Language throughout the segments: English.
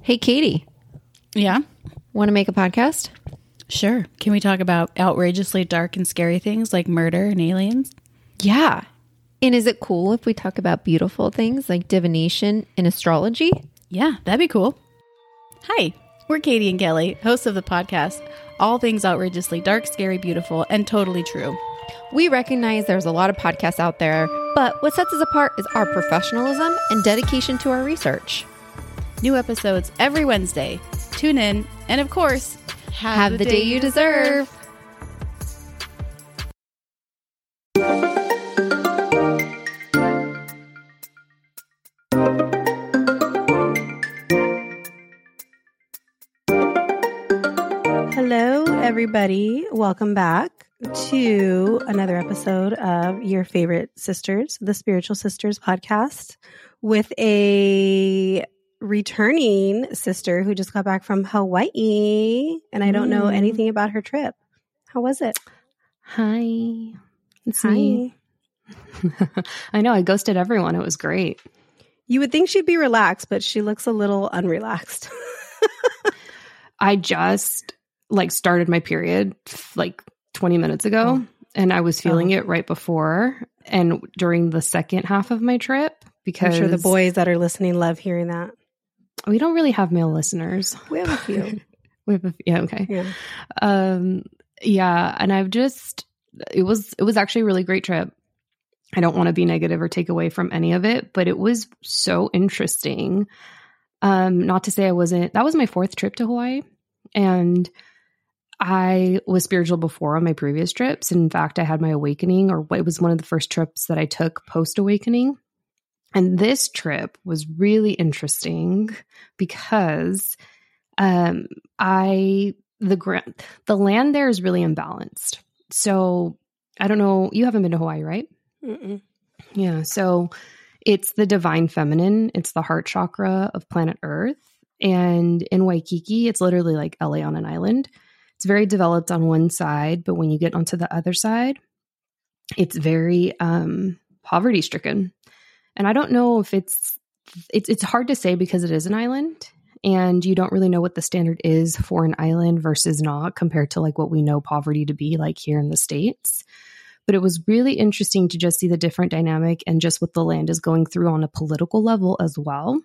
Hey, Katie, Yeah, want to make a podcast? sure. Can we talk about outrageously dark and scary things like murder and aliens? Yeah. And is it cool if we talk about beautiful things like divination and astrology? Yeah, that'd be cool. Hi, we're Katie and Kelly, hosts of the podcast All Things Outrageously Dark, Scary, Beautiful, and Totally True. We recognize there's a lot of podcasts out there, but what sets us apart is our professionalism and dedication to our research. New episodes every Wednesday. Tune in, and of course, Have the day you deserve. Hello, everybody. Welcome back to another episode of your favorite sisters, the Spiritual Sisters podcast, with a returning sister who just got back from Hawaii, and I don't know anything about her trip. How was it? Hi. It's Hi. me. I know, I ghosted everyone. It was great. You would think she'd be relaxed, but she looks a little unrelaxed. I just started my period 20 minutes ago, and I was feeling it right before and during the second half of my trip, because I'm sure the boys that are listening love hearing that. we don't really have male listeners. We have a few. Yeah, okay. Yeah. Yeah, and it was actually a really great trip. I don't want to be negative or take away from any of it, but it was so interesting. Not to say that was my fourth trip to Hawaii, and I was spiritual before on my previous trips. In fact, I had my awakening, or it was one of the first trips that I took post-awakening. And this trip was really interesting because the land there is really imbalanced. So I don't know, you haven't been to Hawaii, right? Mm-mm. Yeah. So it's the divine feminine. It's the heart chakra of planet Earth. And in Waikiki, it's literally like LA on an island. It's very developed on one side, but when you get onto the other side, it's very poverty stricken. And I don't know if it's hard to say because it is an island, and you don't really know what the standard is for an island versus not, compared to what we know poverty to be like here in the States. But it was really interesting to just see the different dynamic and just what the land is going through on a political level as well.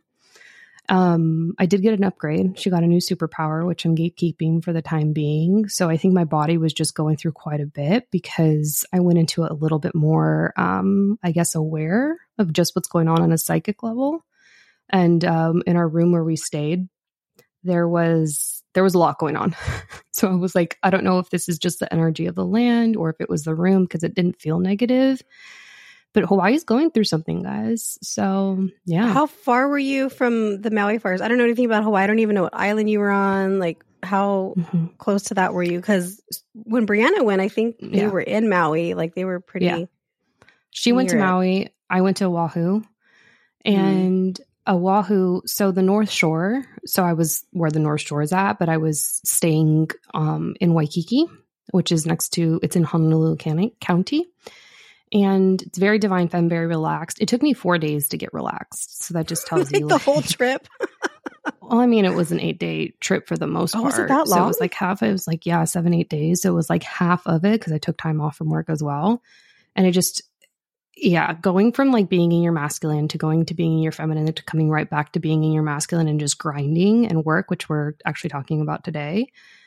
I did get an upgrade. She got a new superpower, which I'm gatekeeping for the time being. So I think my body was just going through quite a bit because I went into it a little bit more, aware of just what's going on a psychic level. And in our room where we stayed, there was a lot going on. So I was like, I don't know if this is just the energy of the land or if it was the room, because it didn't feel negative. But Hawaii's going through something, guys. So, yeah. How far were you from the Maui fires? I don't know anything about Hawaii. I don't even know what island you were on. How close to that were you? Because when Brianna went, I think they were in Maui. They were pretty. Yeah. She went to Maui. I went to Oahu. And Oahu, so the North Shore. So I was where the North Shore is at, but I was staying in Waikiki, which is it's in Honolulu County. And it's very divine femme, very relaxed. It took me 4 days to get relaxed. So that just tells you the whole trip. Well, I mean, it was an 8-day trip for the most part. Was it that long? So it was half. It was 7-8 days. So it was half of it because I took time off from work as well. And it just, going from being in your masculine to going to being in your feminine to coming right back to being in your masculine and just grinding and work, which we're actually talking about today.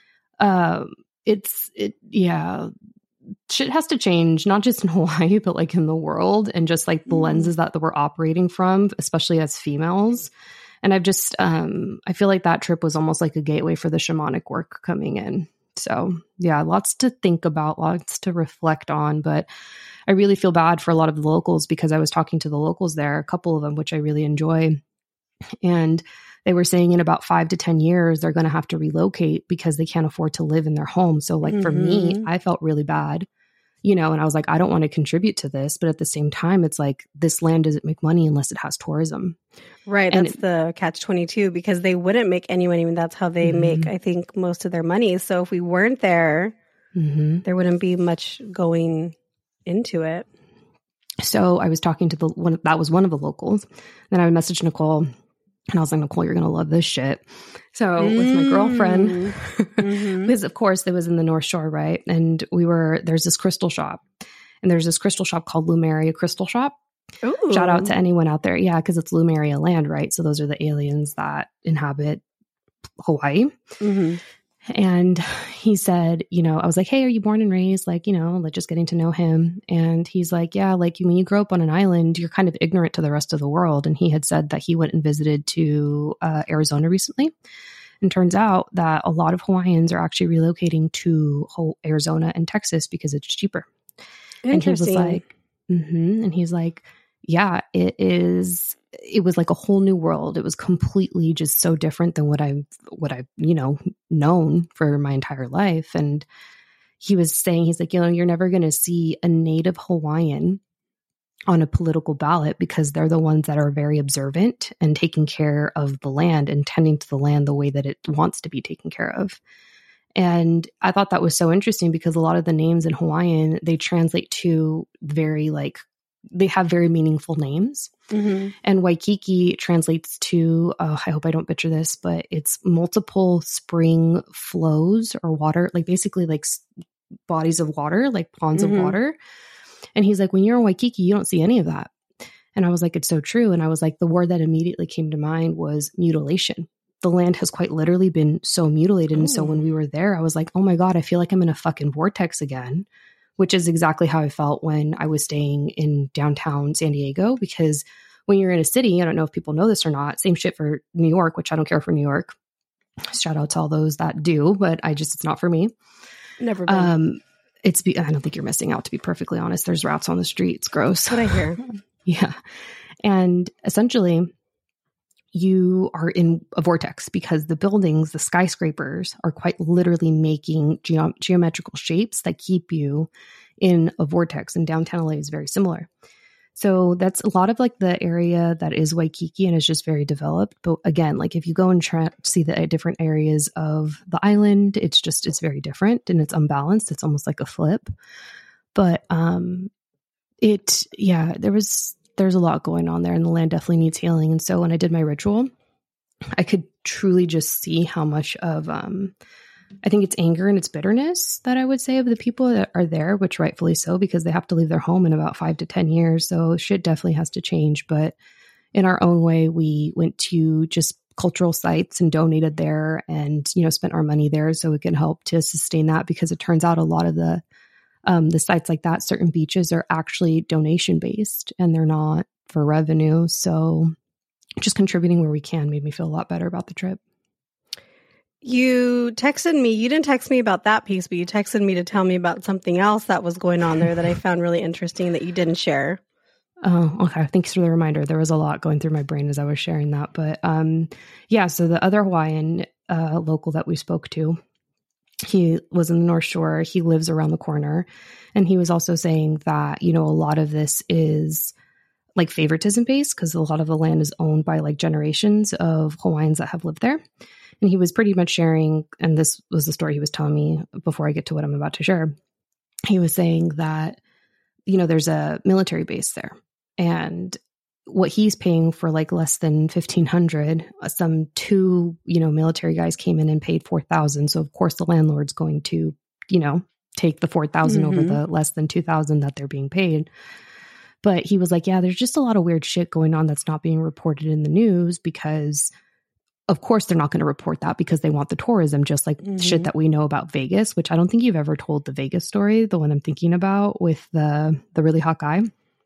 Shit has to change, not just in Hawaii, but in the world, and just the lenses that we're operating from, especially as females. And I've just, I feel like that trip was almost like a gateway for the shamanic work coming in. So yeah, lots to think about, lots to reflect on, but I really feel bad for a lot of the locals because I was talking to the locals there, a couple of them, which I really enjoy. And they were saying in about 5 to 10 years, they're going to have to relocate because they can't afford to live in their home. So for me, I felt really bad, and I was like, I don't want to contribute to this. But at the same time, it's this land doesn't make money unless it has tourism. Right. That's the catch-22, because they wouldn't make any money. And that's how they make, I think, most of their money. So if we weren't there, there wouldn't be much going into it. So I was talking to that was one of the locals. Then I would message Nicole And I was like, Nicole, you're going to love this shit. So with my girlfriend, because of course it was in the North Shore, right? And there's this crystal shop, and there's this crystal shop called Lumeria Crystal Shop. Ooh. Shout out to anyone out there. Yeah, because it's Lumeria land, right? So those are the aliens that inhabit Hawaii. And he said, I was like, hey, are you born and raised? Like, like just getting to know him. And he's like, yeah, like when you grow up on an island, you're kind of ignorant to the rest of the world. And he had said that he went and visited to Arizona recently. And turns out that a lot of Hawaiians are actually relocating to Arizona and Texas because it's cheaper. And he was like, and he's like, yeah, it was like a whole new world. It was completely just so different than what I've known for my entire life. And he was saying, he's like, you're never going to see a native Hawaiian on a political ballot because they're the ones that are very observant and taking care of the land and tending to the land the way that it wants to be taken care of. And I thought that was so interesting because a lot of the names in Hawaiian, they translate to they have very meaningful names. And Waikiki translates to, I hope I don't butcher this, but it's multiple spring flows or water, like basically like bodies of water, like ponds of water. And he's like, when you're in Waikiki, you don't see any of that. And I was like, it's so true. And I was like, the word that immediately came to mind was mutilation. The land has quite literally been so mutilated. And so when we were there, I was like, oh my God, I feel like I'm in a fucking vortex again, which is exactly how I felt when I was staying in downtown San Diego. Because when you're in a city, I don't know if people know this or not, same shit for New York, which I don't care for New York. Shout out to all those that do, but it's not for me. Never been. I don't think you're missing out, to be perfectly honest. There's rats on the street. It's gross. That's what I hear. Yeah. And essentially, you are in a vortex because the buildings, the skyscrapers, are quite literally making geometrical shapes that keep you in a vortex. And downtown LA is very similar. So that's a lot of like the area that is Waikiki and is just very developed. But again, like if you go and see the different areas of the island, it's very different and it's unbalanced. It's almost like a flip. But there's a lot going on there and the land definitely needs healing. And so when I did my ritual, I could truly just see how much of, I think it's anger and it's bitterness that I would say of the people that are there, which rightfully so, because they have to leave their home in about 5 to 10 years. So shit definitely has to change. But in our own way, we went to just cultural sites and donated there and, spent our money there so it can help to sustain that, because it turns out a lot of the sites like that, certain beaches are actually donation based and they're not for revenue. So just contributing where we can made me feel a lot better about the trip. You texted me. You didn't text me about that piece, but you texted me to tell me about something else that was going on there that I found really interesting that you didn't share. Oh, okay. Thanks for the reminder. There was a lot going through my brain as I was sharing that. But so the other Hawaiian local that we spoke to, he was in the North Shore. He lives around the corner. And he was also saying that, a lot of this is like favoritism based because a lot of the land is owned by like generations of Hawaiians that have lived there. And he was pretty much sharing, and this was the story he was telling me before I get to what I'm about to share. He was saying that, there's a military base there. And what he's paying for like less than $1,500, some two, military guys came in and paid $4,000. So of course the landlord's going to, take the $4,000 over the less than $2,000 that they're being paid. But he was like, yeah, there's just a lot of weird shit going on that's not being reported in the news because of course they're not going to report that because they want the tourism, just like shit that we know about Vegas, which I don't think you've ever told the Vegas story, the one I'm thinking about with the really hot guy.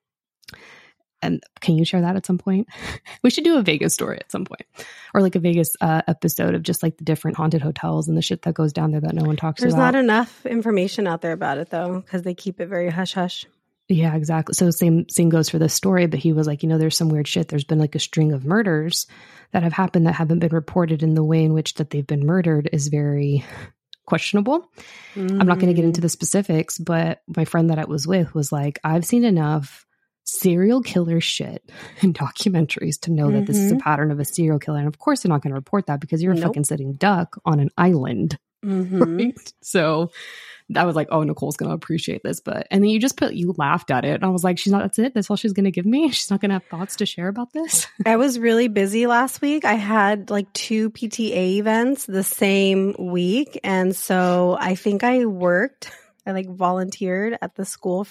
And can you share that at some point? We should do a Vegas story at some point, or like a Vegas episode of just like the different haunted hotels and the shit that goes down there that no one talks There's about. There's not enough information out there about it though, because they keep it very hush hush. Yeah, exactly. So same goes for this story, but he was like, there's some weird shit. There's been like a string of murders that have happened that haven't been reported, in the way in which that they've been murdered is very questionable. I'm not going to get into the specifics, but my friend that I was with was like, I've seen enough serial killer shit in documentaries to know that this is a pattern of a serial killer. And of course they're not going to report that because you're a fucking sitting duck on an island. Right? So I was like, oh, Nicole's going to appreciate this. And then you laughed at it. And I was like, that's it. That's all she's going to give me. She's not going to have thoughts to share about this. I was really busy last week. I had like 2 PTA events the same week. And so I think I volunteered at the school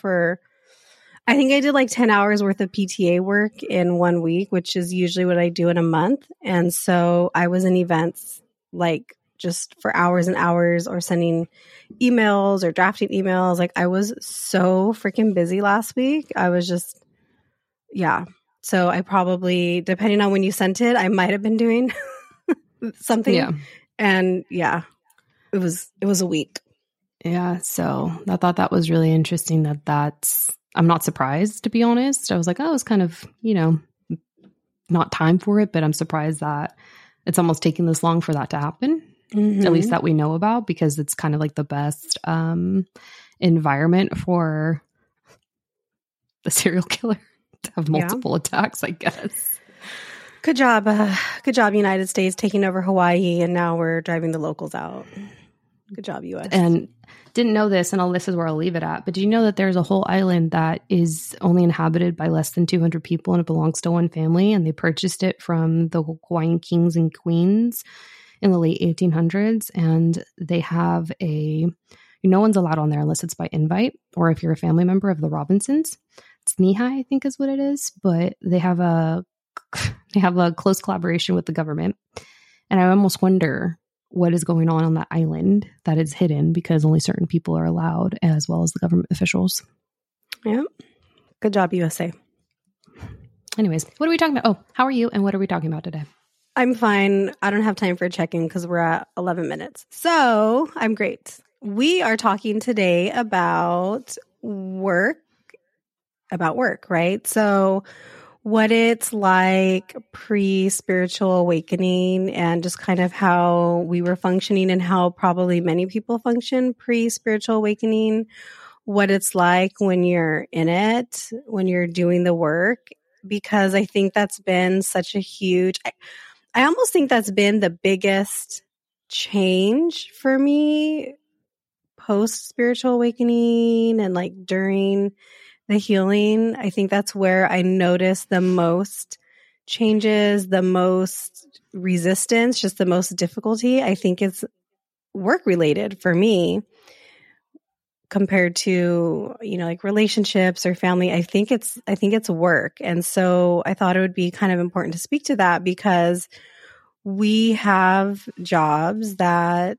I think I did like 10 hours worth of PTA work in 1 week, which is usually what I do in a month. And so I was in events like just for hours and hours, or sending emails or drafting emails. Like, I was so freaking busy last week. I was just, yeah. So I probably, depending on when you sent it, I might have been doing something. Yeah. And yeah, it was a week. Yeah. So I thought that was really interesting I'm not surprised, to be honest. I was like, oh, it's kind of, not time for it, but I'm surprised that it's almost taking this long for that to happen. Mm-hmm. At least that we know about, because it's kind of like the best environment for the serial killer to have multiple attacks, I guess. Good job, United States, taking over Hawaii, and now we're driving the locals out. Good job, U.S. And didn't know this, and this is where I'll leave it at, but did you know that there's a whole island that is only inhabited by less than 200 people, and it belongs to one family, and they purchased it from the Hawaiian kings and queens in the late 1800s, and they have no one's allowed on there unless it's by invite, or if you're a family member of the Robinsons. It's Nihai, I think is what it is, but they have a close collaboration with the government, and I almost wonder what is going on that island that is hidden because only certain people are allowed, as well as the government officials. Yeah. Good job, USA. Anyways, what are we talking about? Oh, how are you? And what are we talking about today? I'm fine. I don't have time for a check-in because we're at 11 minutes. So I'm great. We are talking today about work, right? So what it's like pre-spiritual awakening, and just kind of how we were functioning, and how probably many people function pre-spiritual awakening, what it's like when you're in it, when you're doing the work, because I think that's been such a huge, I almost think that's been the biggest change for me post-spiritual awakening, and like during the healing. I think that's where I noticed the most changes, the most resistance, just the most difficulty. I think it's work related for me compared to, like relationships or family. I think it's work. And so I thought it would be kind of important to speak to that, because we have jobs that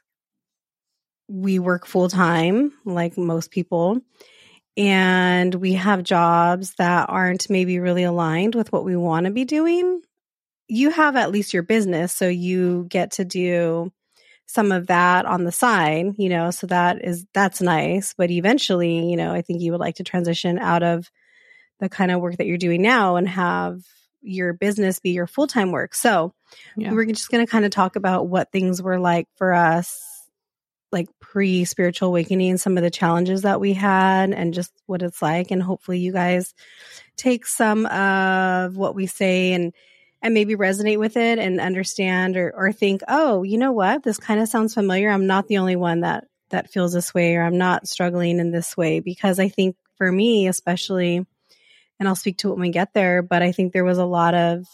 we work full time, like most people. And we have jobs that aren't maybe really aligned with what we want to be doing. You have at least your business, so you get to do some of that on the side, so that's nice. But eventually, I think you would like to transition out of the kind of work that you're doing now and have your business be your full-time work. So we're just going to kind of talk about what things were like for us, like pre-spiritual awakening, some of the challenges that we had, and just what it's like. And hopefully you guys take some of what we say and maybe resonate with it and understand or think, oh, you know what? This kind of sounds familiar. I'm not the only one that feels this way, or I'm not struggling in this way. Because I think for me, especially, and I'll speak to it when we get there, but I think there was a lot of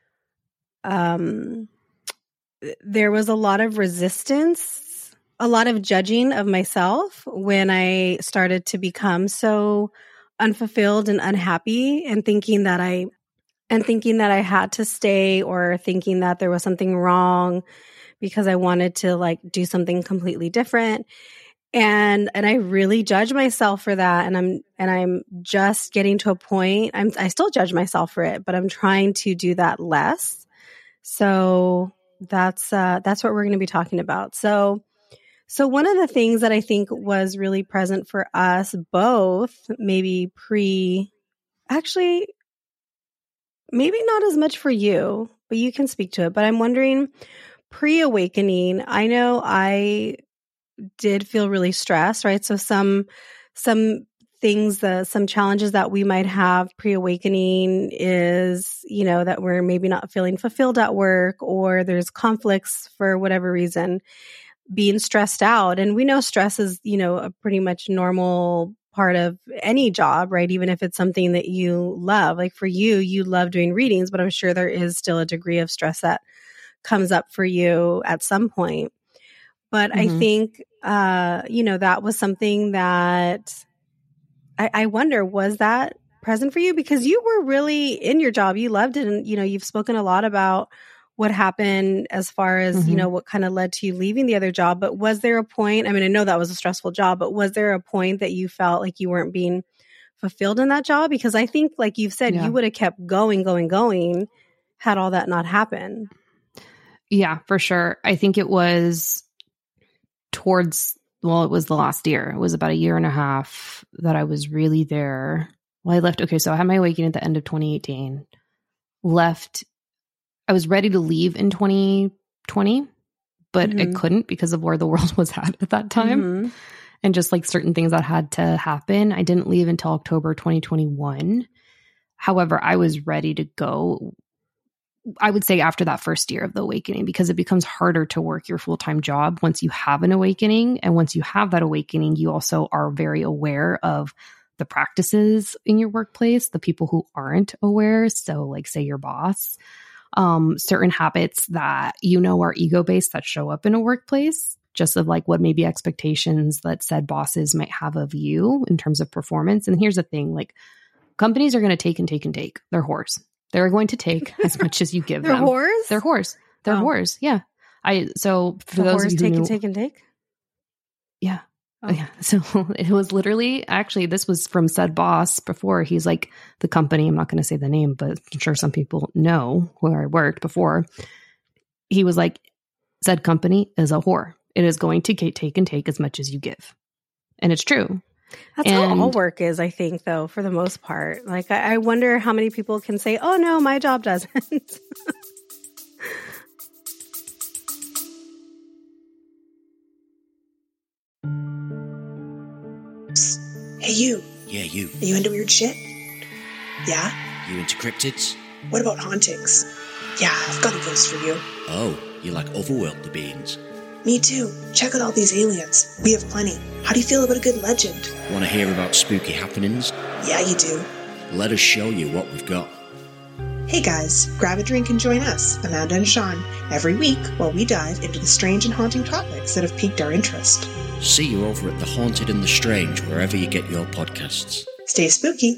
resistance, a lot of judging of myself when I started to become so unfulfilled and unhappy, and thinking that I had to stay, or thinking that there was something wrong because I wanted to like do something completely different. And I really judge myself for that. And I'm just getting to a point, I still judge myself for it, but I'm trying to do that less. So that's what we're going to be talking about. So one of the things that I think was really present for us both, maybe maybe not as much for you, but you can speak to it. But I'm wondering, pre-awakening, I know I did feel really stressed, right? So some things, some challenges that we might have pre-awakening is, that we're maybe not feeling fulfilled at work, or there's conflicts for whatever reason. being stressed out. And we know stress is, a pretty much normal part of any job, right? Even if it's something that you love. Like for you, you love doing readings, but I'm sure there is still a degree of stress that comes up for you at some point. But I think, that was something that I wonder, was that present for you? Because you were really in your job. You loved it. And, you've spoken a lot about what happened as far as, what kind of led to you leaving the other job. But was there a point, I mean, I know that was a stressful job, but was there a point that you felt like you weren't being fulfilled in that job? Because I think, like you've said, you would have kept going had all that not happened. Yeah, for sure. I think it was it was the last year. It was about a year and a half that I was really there. Well, I left. Okay, so I had my awakening at the end of 2018. Left. I was ready to leave in 2020, but I couldn't because of where the world was at that time. And just like certain things that had to happen. I didn't leave until October 2021. However, I was ready to go, I would say, after that first year of the awakening, because it becomes harder to work your full-time job once you have an awakening. And once you have that awakening, you also are very aware of the practices in your workplace, the people who aren't aware. So like say your boss, certain habits that, are ego-based that show up in a workplace, just of like what maybe expectations that said bosses might have of you in terms of performance. And here's the thing, like companies are going to take and take and take. They're whores. They're going to take as much as you give them. Whores? They're whores. They're whores. Yeah. So for those of you who take knew, and take and take? Yeah. Oh. Yeah. So it was literally, actually, this was from said boss before. He's like, the company, I'm not going to say the name, but I'm sure some people know where I worked before. He was like, said company is a whore. It is going to take and take as much as you give. And it's true. That's how all work is, I think, though, for the most part. Like, I wonder how many people can say, oh, no, my job doesn't. Hey, you. Yeah, you. Are you into weird shit? Yeah? You into cryptids? What about hauntings? Yeah, I've got a ghost for you. Oh, you like otherworldly beings? Me too. Check out all these aliens. We have plenty. How do you feel about a good legend? Want to hear about spooky happenings? Yeah, you do. Let us show you what we've got. Hey guys, grab a drink and join us, Amanda and Sean, every week while we dive into the strange and haunting topics that have piqued our interest. See you over at The Haunted and the Strange, wherever you get your podcasts. Stay spooky.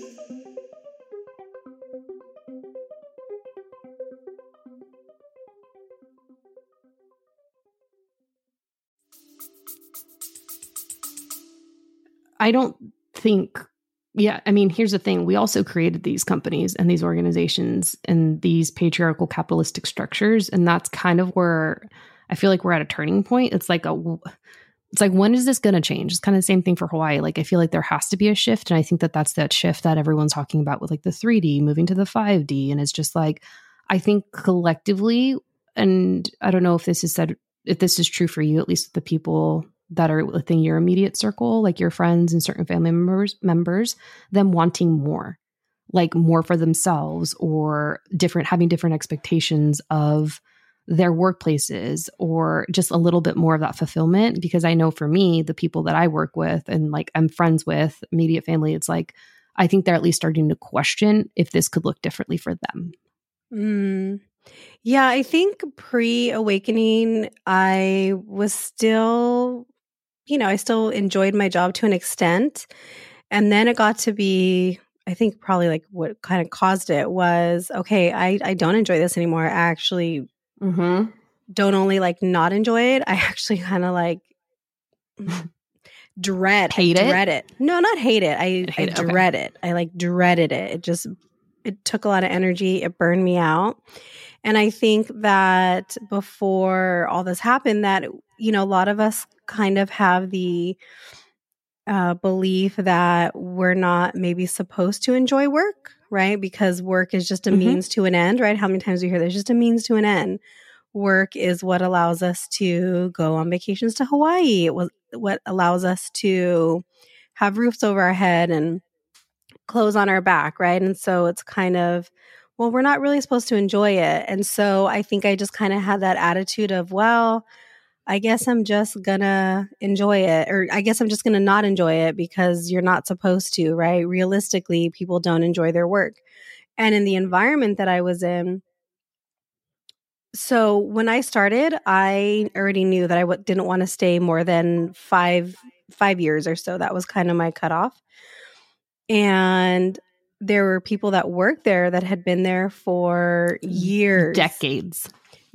I don't think, I mean, here's the thing. We also created these companies and these organizations and these patriarchal capitalistic structures. And that's kind of where I feel like we're at a turning point. It's like, when is this going to change? It's kind of the same thing for Hawaii. Like, I feel like there has to be a shift. And I think that that's that shift that everyone's talking about with like the 3D moving to the 5D. And it's just like, I think collectively, and I don't know if this is true for you, at least with the people that are within your immediate circle, like your friends and certain family members, them wanting more, like more for themselves, or having different expectations of their workplaces, or just a little bit more of that fulfillment. Because I know for me, the people that I work with and like I'm friends with, immediate family, it's like, I think they're at least starting to question if this could look differently for them. Yeah, I think pre-awakening, I was still, I still enjoyed my job to an extent. And then it got to be, I think probably like what kind of caused it was, okay, I don't enjoy this anymore. I actually don't only like not enjoy it. I actually kind of like dread it. No, not hate it. I dread it. I like dreaded it. It took a lot of energy. It burned me out. And I think that before all this happened, that, a lot of us kind of have the belief that we're not maybe supposed to enjoy work, right? Because work is just a means to an end, right? How many times do you hear there's just a means to an end? Work is what allows us to go on vacations to Hawaii. It was what allows us to have roofs over our head and clothes on our back, right? And so it's kind of, well, we're not really supposed to enjoy it. And so I think I just kind of had that attitude of, well, I guess I'm just gonna enjoy it, or I guess I'm just gonna not enjoy it because you're not supposed to, right? Realistically, people don't enjoy their work. And in the environment that I was in, so when I started, I already knew that I didn't want to stay more than five years or so. That was kind of my cutoff. And there were people that worked there that had been there for years. Decades.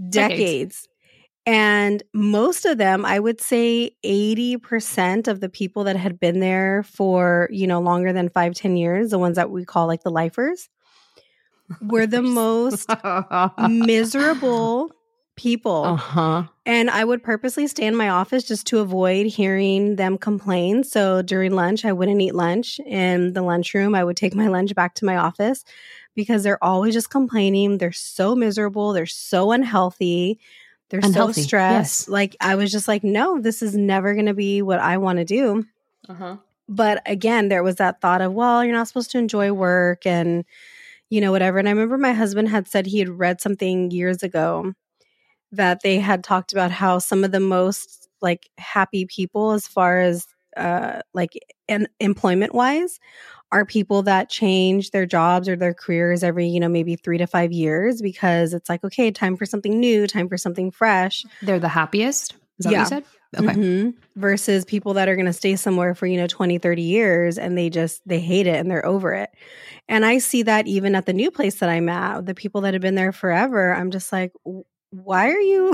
And most of them, I would say 80% of the people that had been there for, longer than 5-10 years, the ones that we call like the lifers, were the most miserable people. Uh-huh. And I would purposely stay in my office just to avoid hearing them complain. So during lunch, I wouldn't eat lunch in the lunchroom. I would take my lunch back to my office because they're always just complaining. They're so miserable. They're so unhealthy. They're so stressed. Yes. Like, I was just like, no, this is never going to be what I want to do. Uh-huh. But again, there was that thought of, well, you're not supposed to enjoy work and, whatever. And I remember my husband had said he had read something years ago that they had talked about how some of the most like happy people as far as employment wise are people that change their jobs or their careers every, maybe 3 to 5 years, because it's like, okay, time for something new, time for something fresh. They're the happiest? Is that what you said? Okay. Mm-hmm. Versus people that are going to stay somewhere for, 20, 30 years and they hate it and they're over it. And I see that even at the new place that I'm at, the people that have been there forever, I'm just like, why are you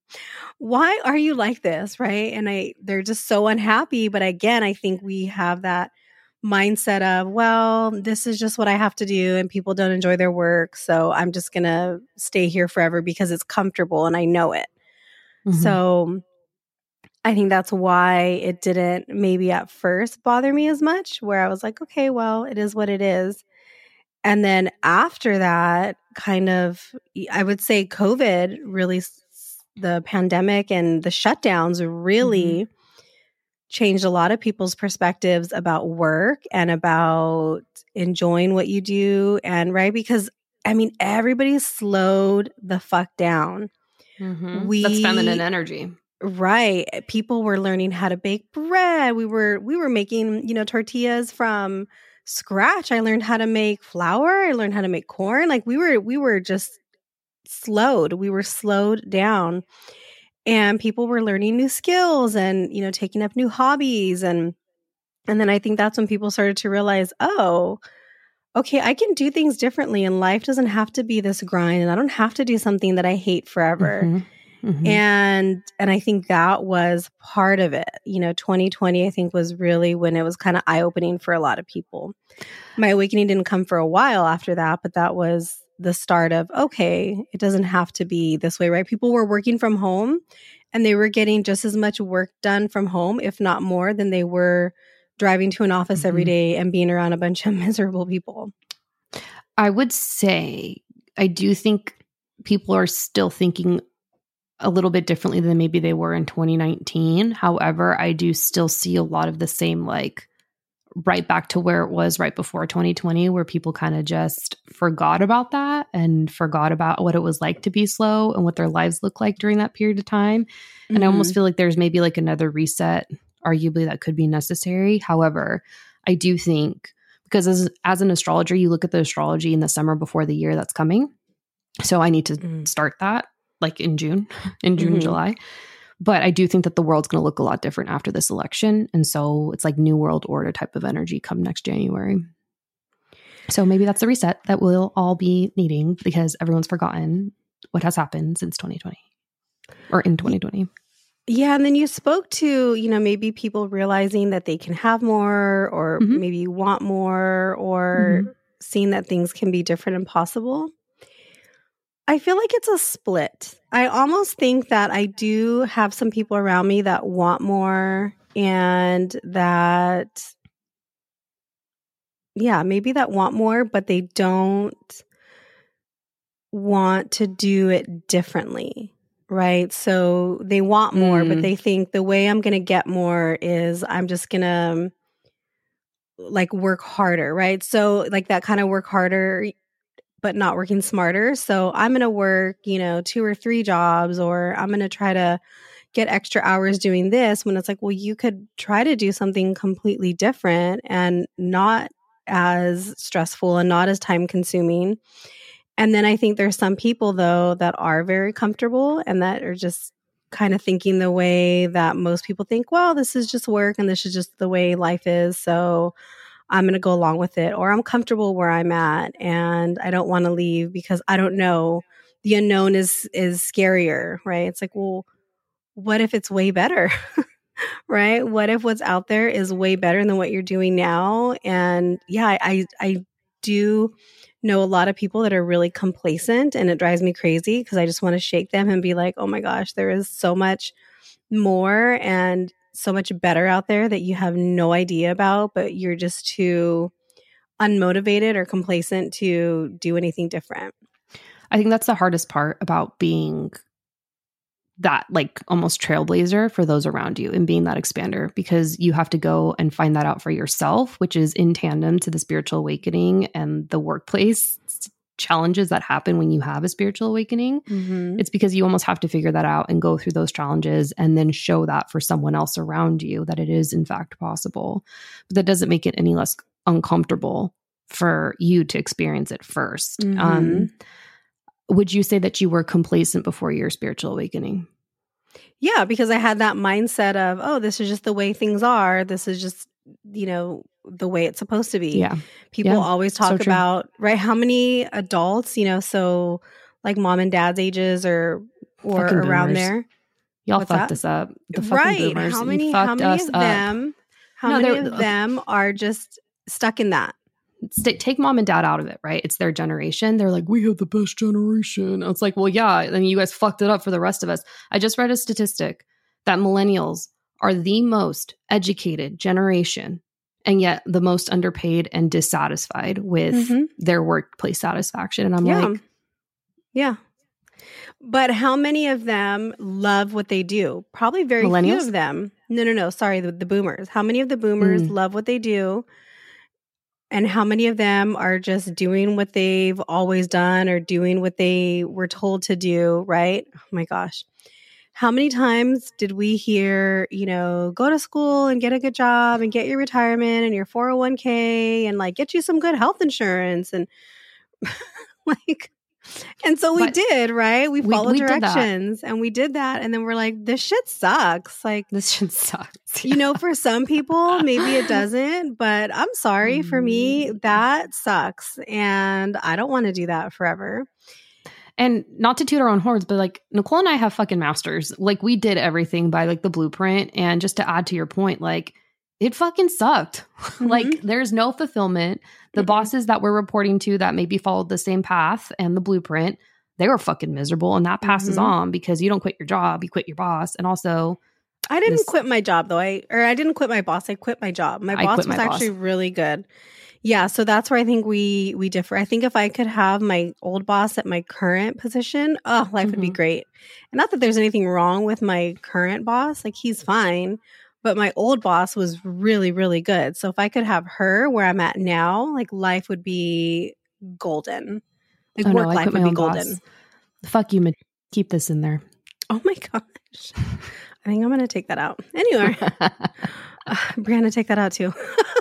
like this? Right. And they're just so unhappy. But again, I think we have that mindset of, well, this is just what I have to do and people don't enjoy their work. So I'm just going to stay here forever because it's comfortable and I know it. Mm-hmm. So I think that's why it didn't maybe at first bother me as much, where I was like, okay, well, it is what it is. And then after that, kind of, I would say COVID really, the pandemic and the shutdowns really changed a lot of people's perspectives about work and about enjoying what you do. And right, because I mean, everybody slowed the fuck down. Mm-hmm. That's feminine energy. Right. People were learning how to bake bread. We were making, tortillas from scratch. I learned how to make flour. I learned how to make corn. Like we were just slowed. We were slowed down. And people were learning new skills and, taking up new hobbies. And then I think that's when people started to realize, oh, okay, I can do things differently and life doesn't have to be this grind and I don't have to do something that I hate forever. Mm-hmm. Mm-hmm. And I think that was part of it. 2020, I think, was really when it was kind of eye-opening for a lot of people. My awakening didn't come for a while after that, but that was the start of, okay, it doesn't have to be this way, right? People were working from home and they were getting just as much work done from home, if not more, than they were driving to an office every day and being around a bunch of miserable people. I would say, I do think people are still thinking a little bit differently than maybe they were in 2019. However, I do still see a lot of the same, like right back to where it was right before 2020, where people kind of just forgot about that and forgot about what it was like to be slow and what their lives look like during that period of time. Mm-hmm. And I almost feel like there's maybe like another reset, arguably, that could be necessary. However, I do think, because as an astrologer, you look at the astrology in the summer before the year that's coming. So I need to start that like in June, July. But I do think that the world's going to look a lot different after this election. And so it's like new world order type of energy come next January. So maybe that's the reset that we'll all be needing because everyone's forgotten what has happened since 2020 or in 2020. Yeah. And then you spoke to, maybe people realizing that they can have more or maybe want more or seeing that things can be different and possible. I feel like it's a split. I almost think that I do have some people around me that want more and that, maybe that want more, but they don't want to do it differently, right? So they want more, but they think the way I'm going to get more is I'm just going to like work harder, right? So like that kind of work harder but not working smarter. So I'm going to work, 2 or 3 jobs, or I'm going to try to, get extra hours doing this, when it's like, well, you could try to do something completely different and not as stressful and not as time consuming. And then I think there's some people though that are very comfortable and that are just kind of thinking the way that most people think, well, this is just work and this is just the way life is. So I'm going to go along with it, or I'm comfortable where I'm at and I don't want to leave because I don't know. The unknown is scarier, right? It's like, well, what if it's way better? Right? What if what's out there is way better than what you're doing now? And yeah, I do know a lot of people that are really complacent, and it drives me crazy because I just want to shake them and be like, oh my gosh, there is so much more and so much better out there that you have no idea about, but you're just too unmotivated or complacent to do anything different. I think that's the hardest part about being that like almost trailblazer for those around you and being that expander, because you have to go and find that out for yourself, which is in tandem to the spiritual awakening and the workplace challenges that happen when you have a spiritual awakening. Mm-hmm. It's because you almost have to figure that out and go through those challenges and then show that for someone else around you that it is in fact possible. But that doesn't make it any less uncomfortable for you to experience it first. Mm-hmm. Would you say that you were complacent before your spiritual awakening? Yeah, because I had that mindset of, oh, this is just the way things are. This is just, the way it's supposed to be. Yeah. People always talk So true. about, right, how many adults, so like mom and dad's ages or Fucking around boomers. there. Y'all What's fucked that? us up. The fucking Right. boomers. How You many fucked us of up. them, of them are just stuck in that? Take mom and dad out of it, right? It's their generation. They're like, we have the best generation. It's like, well, yeah, then you guys fucked it up for the rest of us. I just read a statistic that millennials are the most educated generation and yet the most underpaid and dissatisfied with their workplace satisfaction. And I'm like, yeah. But how many of them love what they do? Probably very few Millennials? of them. No. Sorry, the boomers. How many of the boomers love what they do? And how many of them are just doing what they've always done or doing what they were told to do, right? Oh my gosh. How many times did we hear, go to school and get a good job and get your retirement and your 401k and like get you some good health insurance and like, and so we did, right? We followed directions and we did that. And then we're like, this shit sucks. Like, this shit sucks. For some people, maybe it doesn't, but I'm sorry, for me, that sucks. And I don't want to do that forever. And not to toot our own horns, but like Nicole and I have fucking masters. Like we did everything by like the blueprint. And just to add to your point, like it fucking sucked. Like there's no fulfillment. The bosses that we're reporting to that maybe followed the same path and the blueprint, they were fucking miserable. And that passes on because you don't quit your job, you quit your boss. And also, I didn't quit my job though. I didn't quit my boss. I quit my job. My boss was actually really good. Yeah, so that's where I think we differ. I think if I could have my old boss at my current position, life would be great. And not that there's anything wrong with my current boss, like he's fine, but my old boss was really, really good. So if I could have her where I'm at now, like life would be golden. Like work life would be golden. Boss. Fuck you, keep this in there. Oh my gosh. I think I'm going to take that out. Anyway, Brianna, take that out too.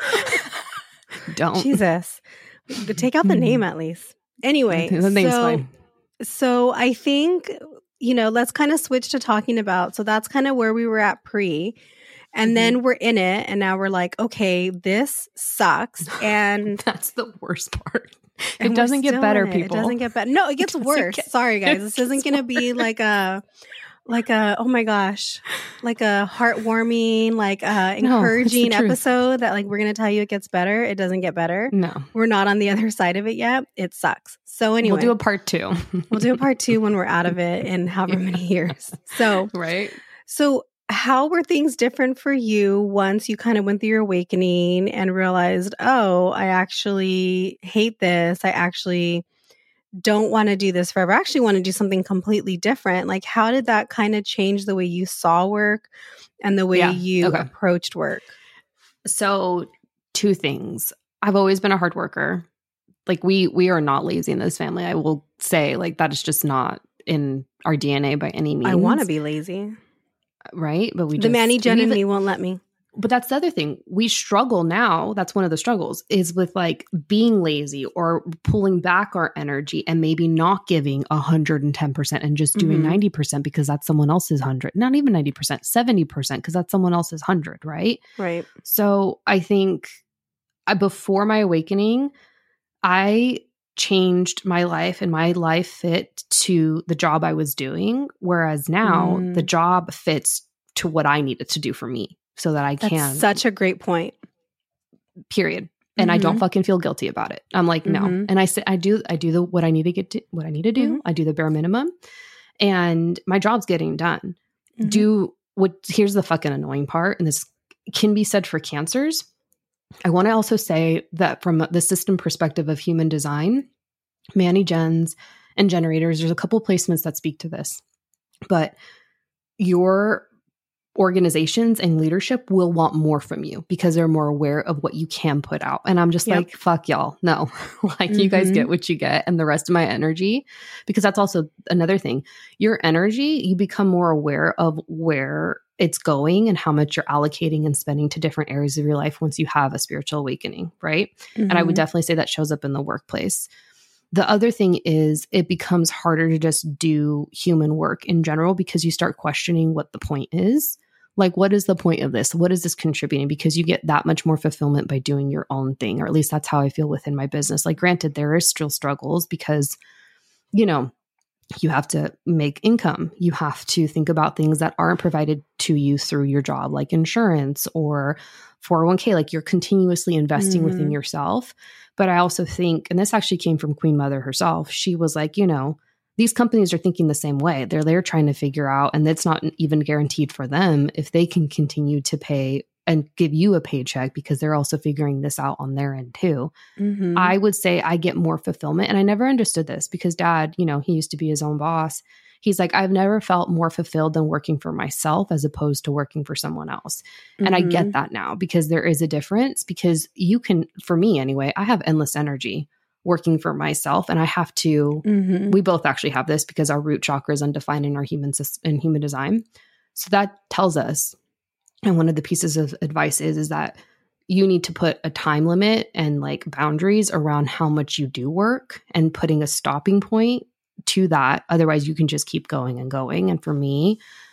Don't. Jesus. But take out the name at least. Anyway. The name's fine. So I think, let's kind of switch to talking about, so that's kind of where we were at pre. And then we're in it. And now we're like, okay, this sucks. And that's the worst part. It doesn't get better, people. It doesn't get better. No, it gets worse. Sorry, guys. This isn't going to be like a, oh my gosh, like a heartwarming, like encouraging episode that like we're going to tell you it gets better. It doesn't get better. No. We're not on the other side of it yet. It sucks. So anyway. We'll do a part 2. We'll do a part 2 when we're out of it in however many years. So, right. So how were things different for you once you kind of went through your awakening and realized, oh, I actually hate this. I actually don't want to do this forever. I actually want to do something completely different. Like, how did that kind of change the way you saw work and the way you approached work? So 2 things. I've always been a hard worker. Like we are not lazy in this family. I will say like that is just not in our DNA by any means. I want to be lazy. right? But the Manny Jen in me won't let me. But that's the other thing. We struggle now. That's one of the struggles is with like being lazy or pulling back our energy and maybe not giving 110% and just doing 90% because that's someone else's 100. Not even 90%, 70% because that's someone else's 100, right? Right. So I think before my awakening, I changed my life and my life fit to the job I was doing. Whereas now the job fits to what I needed to do for me. So that I can. That's such a great point. Period. And I don't fucking feel guilty about it. I'm like, no. And I say, I do what I need to get to, what I need to do. I do the bare minimum and my job's getting done. Here's the fucking annoying part. And this can be said for cancers. I want to also say that from the system perspective of human design, Manny Gens and generators, there's a couple placements that speak to this, but your organizations and leadership will want more from you because they're more aware of what you can put out. And I'm just like, fuck y'all. No, like you guys get what you get and the rest of my energy, because that's also another thing. Your energy, you become more aware of where it's going and how much you're allocating and spending to different areas of your life once you have a spiritual awakening. Right. And I would definitely say that shows up in the workplace. The other thing is it becomes harder to just do human work in general because you start questioning what the point is. Like, what is the point of this? What is this contributing? Because you get that much more fulfillment by doing your own thing, or at least that's how I feel within my business. Like, granted, there is still struggles because, you know, you have to make income. You have to think about things that aren't provided to you through your job, like insurance or 401k. Like, you're continuously investing within yourself. But I also think, and this actually came from Queen Mother herself, she was like, you know, these companies are thinking the same way. They're trying to figure out, and it's not even guaranteed for them if they can continue to pay and give you a paycheck because they're also figuring this out on their end too. I would say I get more fulfillment. And I never understood this because Dad, you know, he used to be his own boss. He's like, I've never felt more fulfilled than working for myself as opposed to working for someone else. And I get that now because there is a difference, because you can, for me anyway, I have endless energy working for myself. And I have to, we both actually have this because our root chakra is undefined in our human design. So that tells us, and one of the pieces of advice is that you need to put a time limit and like boundaries around how much you do work and putting a stopping point to that. Otherwise you can just keep going and going. And for me,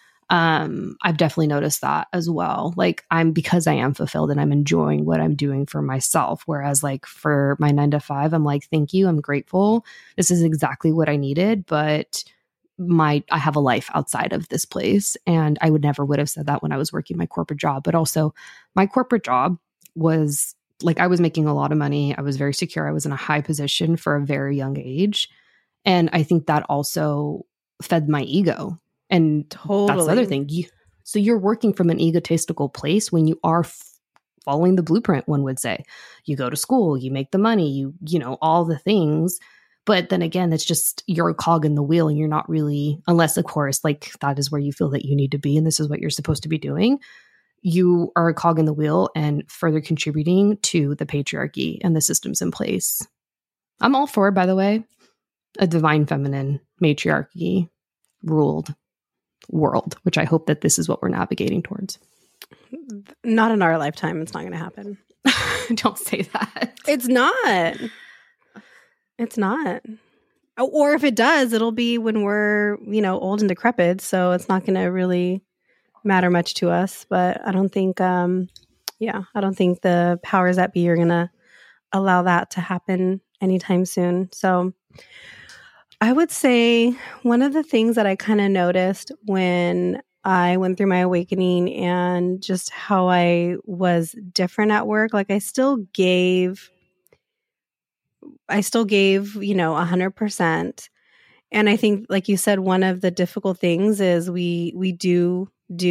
I've definitely noticed that as well. Like because I am fulfilled and I'm enjoying what I'm doing for myself. Whereas like for my 9 to 5, I'm like, thank you. I'm grateful. This is exactly what I needed, but I have a life outside of this place. And I would have said that when I was working my corporate job, but also my corporate job was like, I was making a lot of money. I was very secure. I was in a high position for a very young age. And I think that also fed my ego. And that's the other thing. So you're working from an egotistical place when you are following the blueprint, one would say. You go to school, you make the money, you know, all the things. But then again, it's just you're a cog in the wheel and you're not really, unless of course, like that is where you feel that you need to be and this is what you're supposed to be doing. You are a cog in the wheel and further contributing to the patriarchy and the systems in place. I'm all for, by the way, a divine feminine matriarchy ruled world, which I hope that this is what we're navigating towards. Not in our lifetime. It's not going to happen. Don't say that. It's not. It's not. Or if it does, it'll be when we're, you know, old and decrepit. So it's not going to really matter much to us. But I don't think, I don't think the powers that be are going to allow that to happen anytime soon. So I would say one of the things that I kind of noticed when I went through my awakening and just how I was different at work, like I still gave, you know, 100%. And I think, like you said, one of the difficult things is we do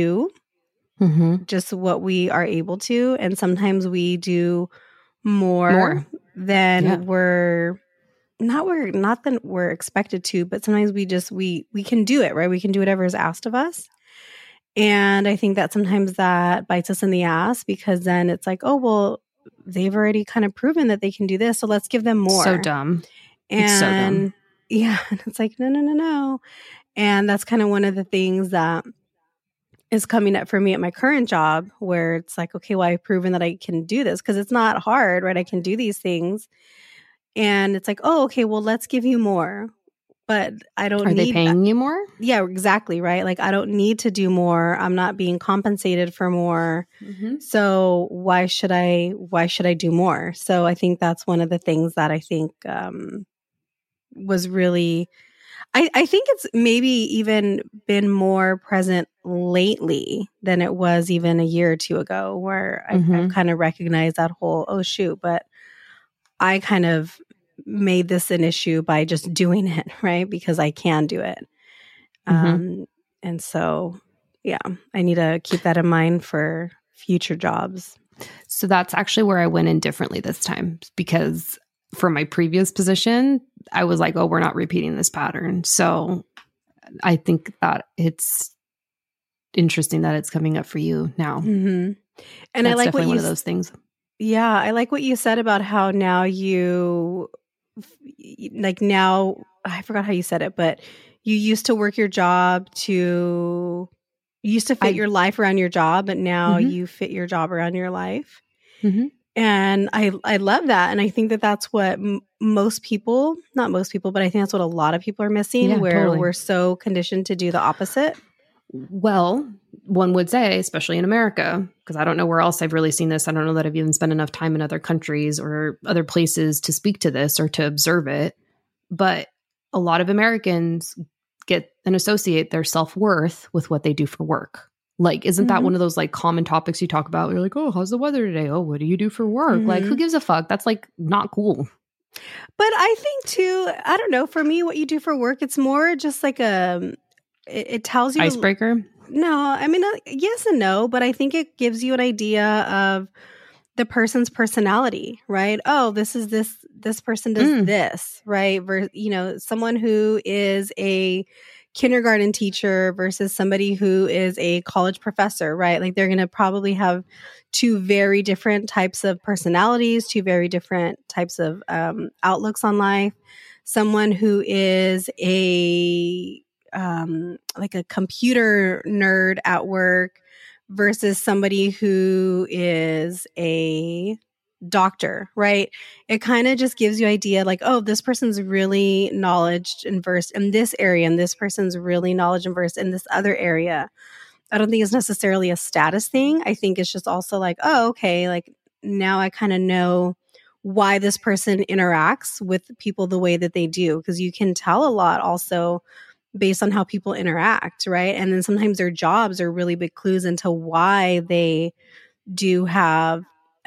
just what we are able to. And sometimes we do more. Than we're expected to, but sometimes we can do it, right? We can do whatever is asked of us. And I think that sometimes that bites us in the ass because then it's like, oh, well, they've already kind of proven that they can do this. So let's give them more. So dumb. And it's so dumb. Yeah. And it's like, no. And that's kind of one of the things that is coming up for me at my current job, where it's like, okay, well, I've proven that I can do this because it's not hard, right? I can do these things. And it's like, oh, okay, well, let's give you more. But I don't Are need they paying you more? Yeah, exactly, right? Like, I don't need to do more. I'm not being compensated for more. Mm-hmm. So why should I do more? So I think that's one of the things that I think was really, I think it's maybe even been more present lately than it was even a year or two ago, where I've kind of recognized that whole, oh shoot, but I kind of made this an issue by just doing it, right? Because I can do it. And so, yeah, I need to keep that in mind for future jobs. So that's actually where I went in differently this time, because for my previous position, I was like, oh, we're not repeating this pattern. So I think that it's interesting that it's coming up for you now. And that's I like definitely what one of those things. Yeah, I like what you said about how now you, like now, I forgot how you said it, but you used to work your job you used to fit your life around your job, but now you fit your job around your life. And I love that. And I think that that's what most people, not most people, but I think that's what a lot of people are missing, where we're so conditioned to do the opposite. Well, one would say, especially in America, because I don't know where else I've really seen this. I don't know that I've even spent enough time in other countries or other places to speak to this or to observe it. But a lot of Americans get and associate their self-worth with what they do for work. Like, isn't that one of those like common topics you talk about? You're like, oh, how's the weather today? Oh, what do you do for work? Like, who gives a fuck? That's like not cool. But I think too, I don't know, for me, what you do for work, it's more just like it tells you. Icebreaker? No, I mean, yes and no, but I think it gives you an idea of the person's personality, right? Oh, this person does this, right? Someone who is a kindergarten teacher versus somebody who is a college professor, right? Like, they're going to probably have two very different types of personalities, two very different types of outlooks on life. Someone who is like a computer nerd at work versus somebody who is a doctor, right? It kind of just gives you idea like, oh, this person's really knowledge and versed in this area, and this person's really knowledge and versed in this other area. I don't think it's necessarily a status thing. I think it's just also like, oh, okay, like now I kind of know why this person interacts with people the way that they do, because you can tell a lot also based on how people interact, right? And then sometimes their jobs are really big clues into why they do have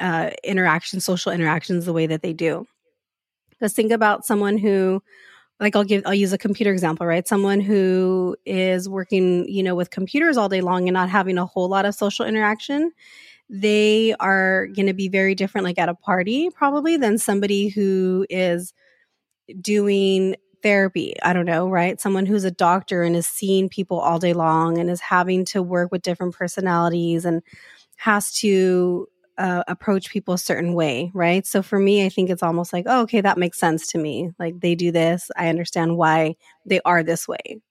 social interactions the way that they do. Because think about someone who, like, I'll use a computer example, right? Someone who is working, with computers all day long and not having a whole lot of social interaction, they are going to be very different, like at a party probably, than somebody who is doing therapy. I don't know, right? Someone who's a doctor and is seeing people all day long and is having to work with different personalities and has to approach people a certain way, right? So for me, I think it's almost like, oh, okay, that makes sense to me. Like, they do this. I understand why they are this way.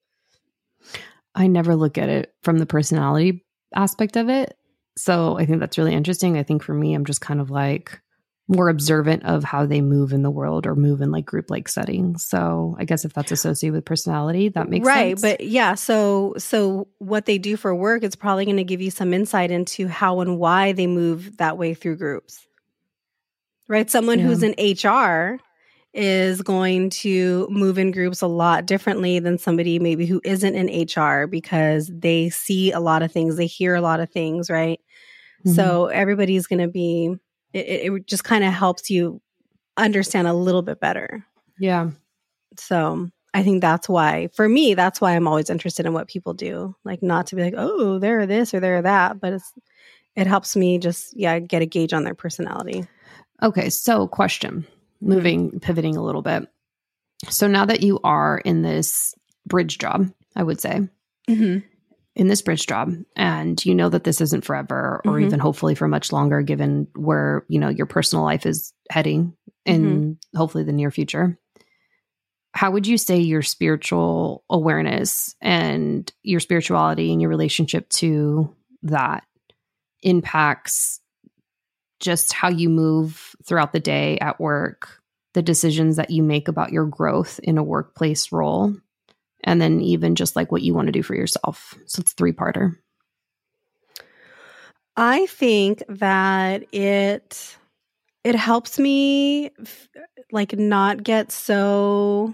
I never look at it from the personality aspect of it. So I think that's really interesting. I think for me, I'm just kind of like more observant of how they move in the world or move in like group like settings. So I guess if that's associated with personality, that makes sense. Right. But yeah, so what they do for work, it's probably going to give you some insight into how and why they move that way through groups. Right? Someone who's in HR is going to move in groups a lot differently than somebody maybe who isn't in HR, because they see a lot of things, they hear a lot of things, right? So everybody's going to be, it just kind of helps you understand a little bit better. Yeah. So I think that's why, for me, that's why I'm always interested in what people do. Like, not to be like, oh, they're this or they're that, but it helps me just, get a gauge on their personality. Okay. So question, pivoting a little bit. So now that you are in this bridge job, I would say, in this bridge job, and you know that this isn't forever or even hopefully for much longer, given where, your personal life is heading in hopefully the near future. how would you say your spiritual awareness and your spirituality and your relationship to that impacts just how you move throughout the day at work, the decisions that you make about your growth in a workplace role, and then even just like what you want to do for yourself? So it's 3-parter. I think that it helps me like not get so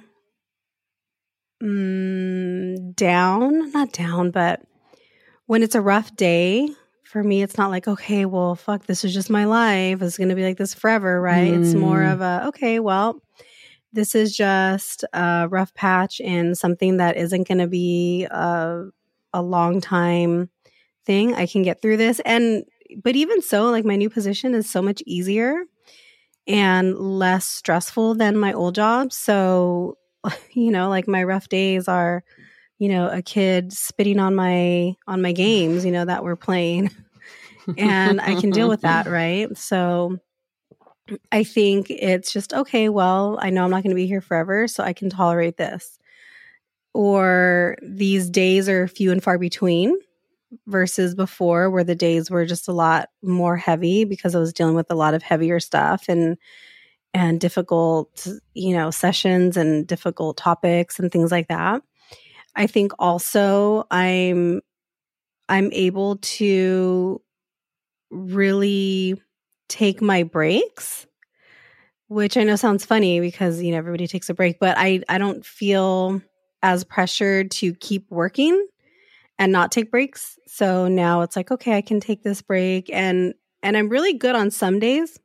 not down, but when it's a rough day, for me, it's not like, okay, well, fuck, this is just my life. It's going to be like this forever, right? It's more of a, okay, well, this is just a rough patch and something that isn't going to be a long time thing. I can get through this. But even so, like my new position is so much easier and less stressful than my old job. So, like my rough days are, a kid spitting on my games, that we're playing. And I can deal with that, right? So I think it's just, okay, well, I know I'm not going to be here forever, so I can tolerate this. Or these days are few and far between versus before where the days were just a lot more heavy because I was dealing with a lot of heavier stuff and difficult, sessions and difficult topics and things like that. I think also I'm able to really take my breaks, which I know sounds funny because, everybody takes a break, but I don't feel as pressured to keep working and not take breaks. So now it's like, okay, I can take this break. And I'm really good on some days.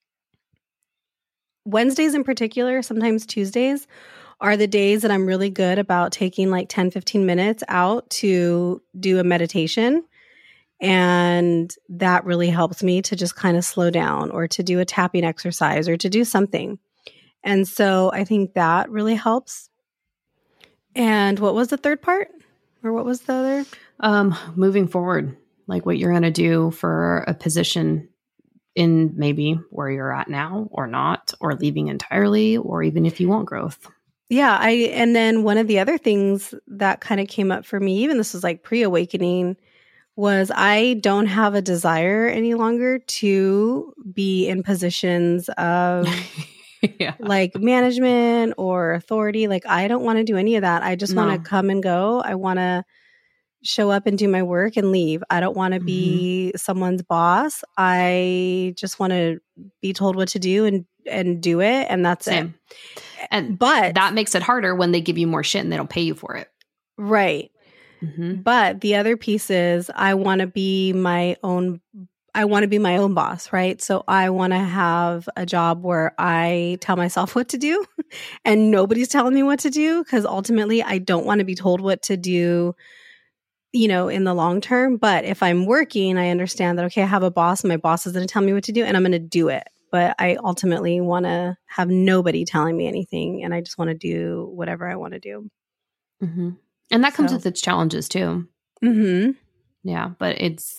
Wednesdays in particular, sometimes Tuesdays, are the days that I'm really good about taking like 10, 15 minutes out to do a meditation. And that really helps me to just kind of slow down or to do a tapping exercise or to do something. And so I think that really helps. And what was the third part? Or what was the other? Moving forward, like what you're going to do for a position in maybe where you're at now or not, or leaving entirely, or even if you want growth. Yeah. And then one of the other things that kind of came up for me, even this was like pre-awakening, was I don't have a desire any longer to be in positions of like management or authority. Like I don't want to do any of that. I just want to come and go. I want to show up and do my work and leave. I don't want to be someone's boss. I just want to be told what to do and do it. And that's it. But that makes it harder when they give you more shit and they don't pay you for it. Right. But the other piece is I want to be my own boss, right? So I want to have a job where I tell myself what to do and nobody's telling me what to do, because ultimately I don't want to be told what to do, in the long term. But if I'm working, I understand that, okay, I have a boss and my boss is going to tell me what to do and I'm going to do it. But I ultimately want to have nobody telling me anything and I just want to do whatever I want to do. And that comes with its challenges too. Yeah, but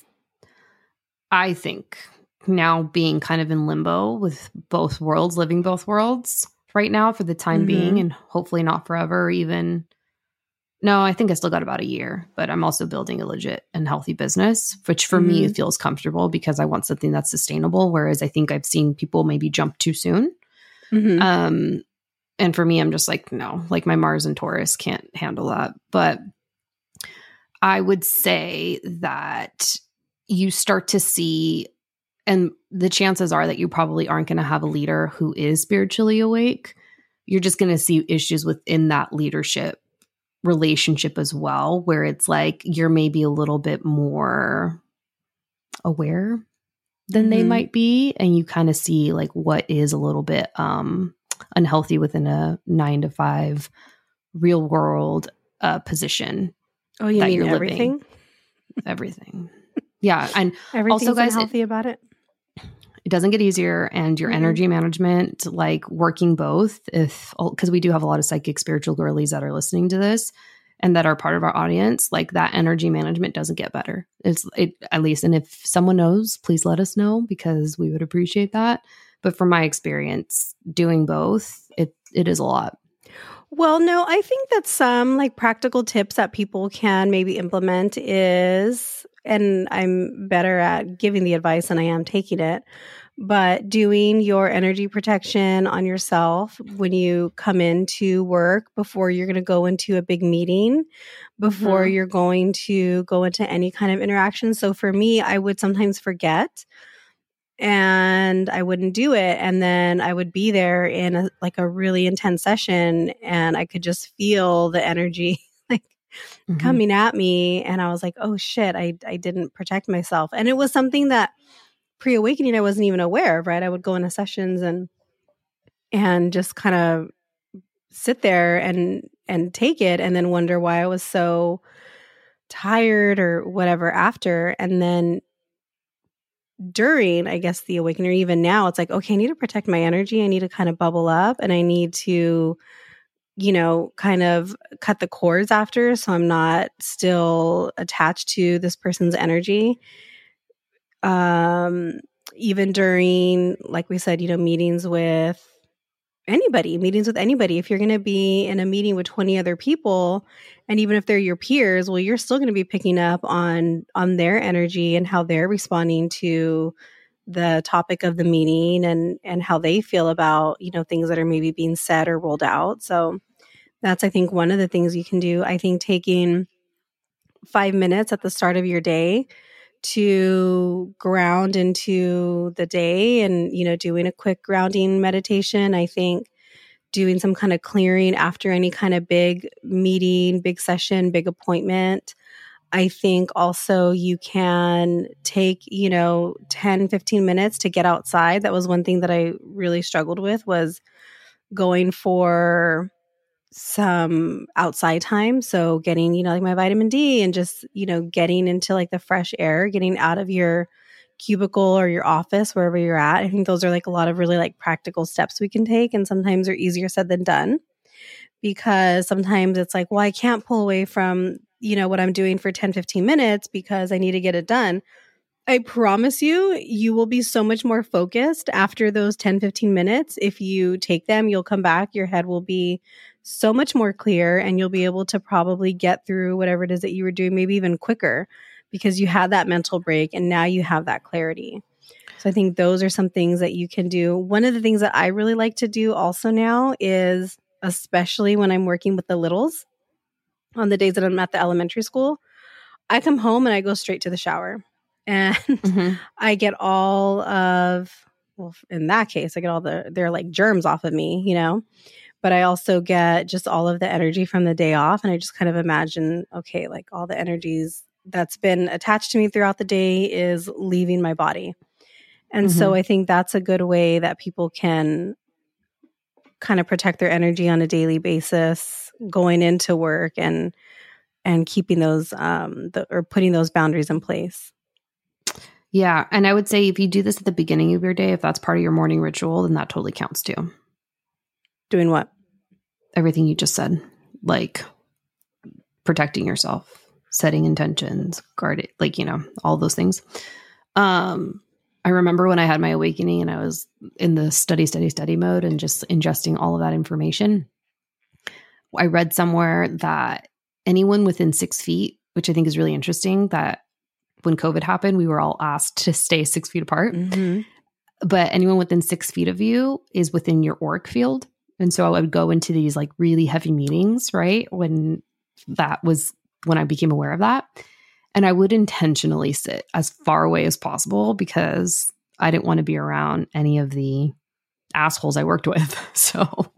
I think now being kind of in limbo with both worlds, living both worlds right now for the time being, and hopefully not forever or even. No, I think I still got about a year, but I'm also building a legit and healthy business, which for me feels comfortable because I want something that's sustainable. Whereas I think I've seen people maybe jump too soon. And for me, I'm just like, no, like my Mars and Taurus can't handle that. But I would say that you start to see, and the chances are that you probably aren't going to have a leader who is spiritually awake. You're just going to see issues within that leadership relationship as well, where it's like you're maybe a little bit more aware than they might be. And you kind of see like what is a little bit unhealthy within a 9-to-5 real world position. Oh, you mean everything? Living. Everything. Yeah. And everything's also, guys, unhealthy about it. It doesn't get easier. And your energy management, like working both, because we do have a lot of psychic spiritual girlies that are listening to this and that are part of our audience, like that energy management doesn't get better. At least, and if someone knows, please let us know because we would appreciate that. But from my experience doing both, it is a lot. Well, no, I think that some like practical tips that people can maybe implement is, and I'm better at giving the advice than I am taking it, but doing your energy protection on yourself when you come into work before you're going to go into a big meeting, before you're going to go into any kind of interaction. So for me, I would sometimes forget and I wouldn't do it. And then I would be there in a really intense session and I could just feel the energy like coming at me. And I was like, oh shit, I didn't protect myself. And it was something that pre-awakening I wasn't even aware of, right? I would go into sessions and just kind of sit there and take it and then wonder why I was so tired or whatever after. And then during, I guess, the awakening, or even now, it's like, okay, I need to protect my energy. I need to kind of bubble up and I need to, kind of cut the cords after so I'm not still attached to this person's energy. Even during, like we said, meetings with anybody, if you're going to be in a meeting with 20 other people, and even if they're your peers, well, you're still going to be picking up on their energy and how they're responding to the topic of the meeting and how they feel about, things that are maybe being said or rolled out. So that's, I think, one of the things you can do. I think taking 5 minutes at the start of your day to ground into the day and, doing a quick grounding meditation. I think doing some kind of clearing after any kind of big meeting, big session, big appointment. I think also you can take, 10, 15 minutes to get outside. That was one thing that I really struggled with, was going for some outside time. So getting, like my vitamin D and just, getting into like the fresh air, getting out of your cubicle or your office, wherever you're at. I think those are like a lot of really like practical steps we can take. And sometimes are easier said than done, because sometimes it's like, well, I can't pull away from, what I'm doing for 10, 15 minutes because I need to get it done. I promise you, you will be so much more focused after those 10, 15 minutes. If you take them, you'll come back, your head will be so much more clear, and you'll be able to probably get through whatever it is that you were doing, maybe even quicker, because you had that mental break and now you have that clarity. So I think those are some things that you can do. One of the things that I really like to do also now is, especially when I'm working with the littles, on the days that I'm at the elementary school, I come home and I go straight to the shower. And I get all of, well, in that case, I get all their like germs off of me, but I also get just all of the energy from the day off. And I just kind of imagine, okay, like all the energies that's been attached to me throughout the day is leaving my body. And so I think that's a good way that people can kind of protect their energy on a daily basis going into work and keeping those, or putting those boundaries in place. Yeah. And I would say if you do this at the beginning of your day, if that's part of your morning ritual, then that totally counts too. Doing what? Everything you just said, like protecting yourself, setting intentions, guard it, like, all those things. I remember when I had my awakening and I was in the study mode and just ingesting all of that information. I read somewhere that anyone within 6 feet, which I think is really interesting, that when COVID happened, we were all asked to stay 6 feet apart. But anyone within 6 feet of you is within your auric field. And so I would go into these like really heavy meetings, right? When I became aware of that. And I would intentionally sit as far away as possible because I didn't want to be around any of the assholes I worked with. So.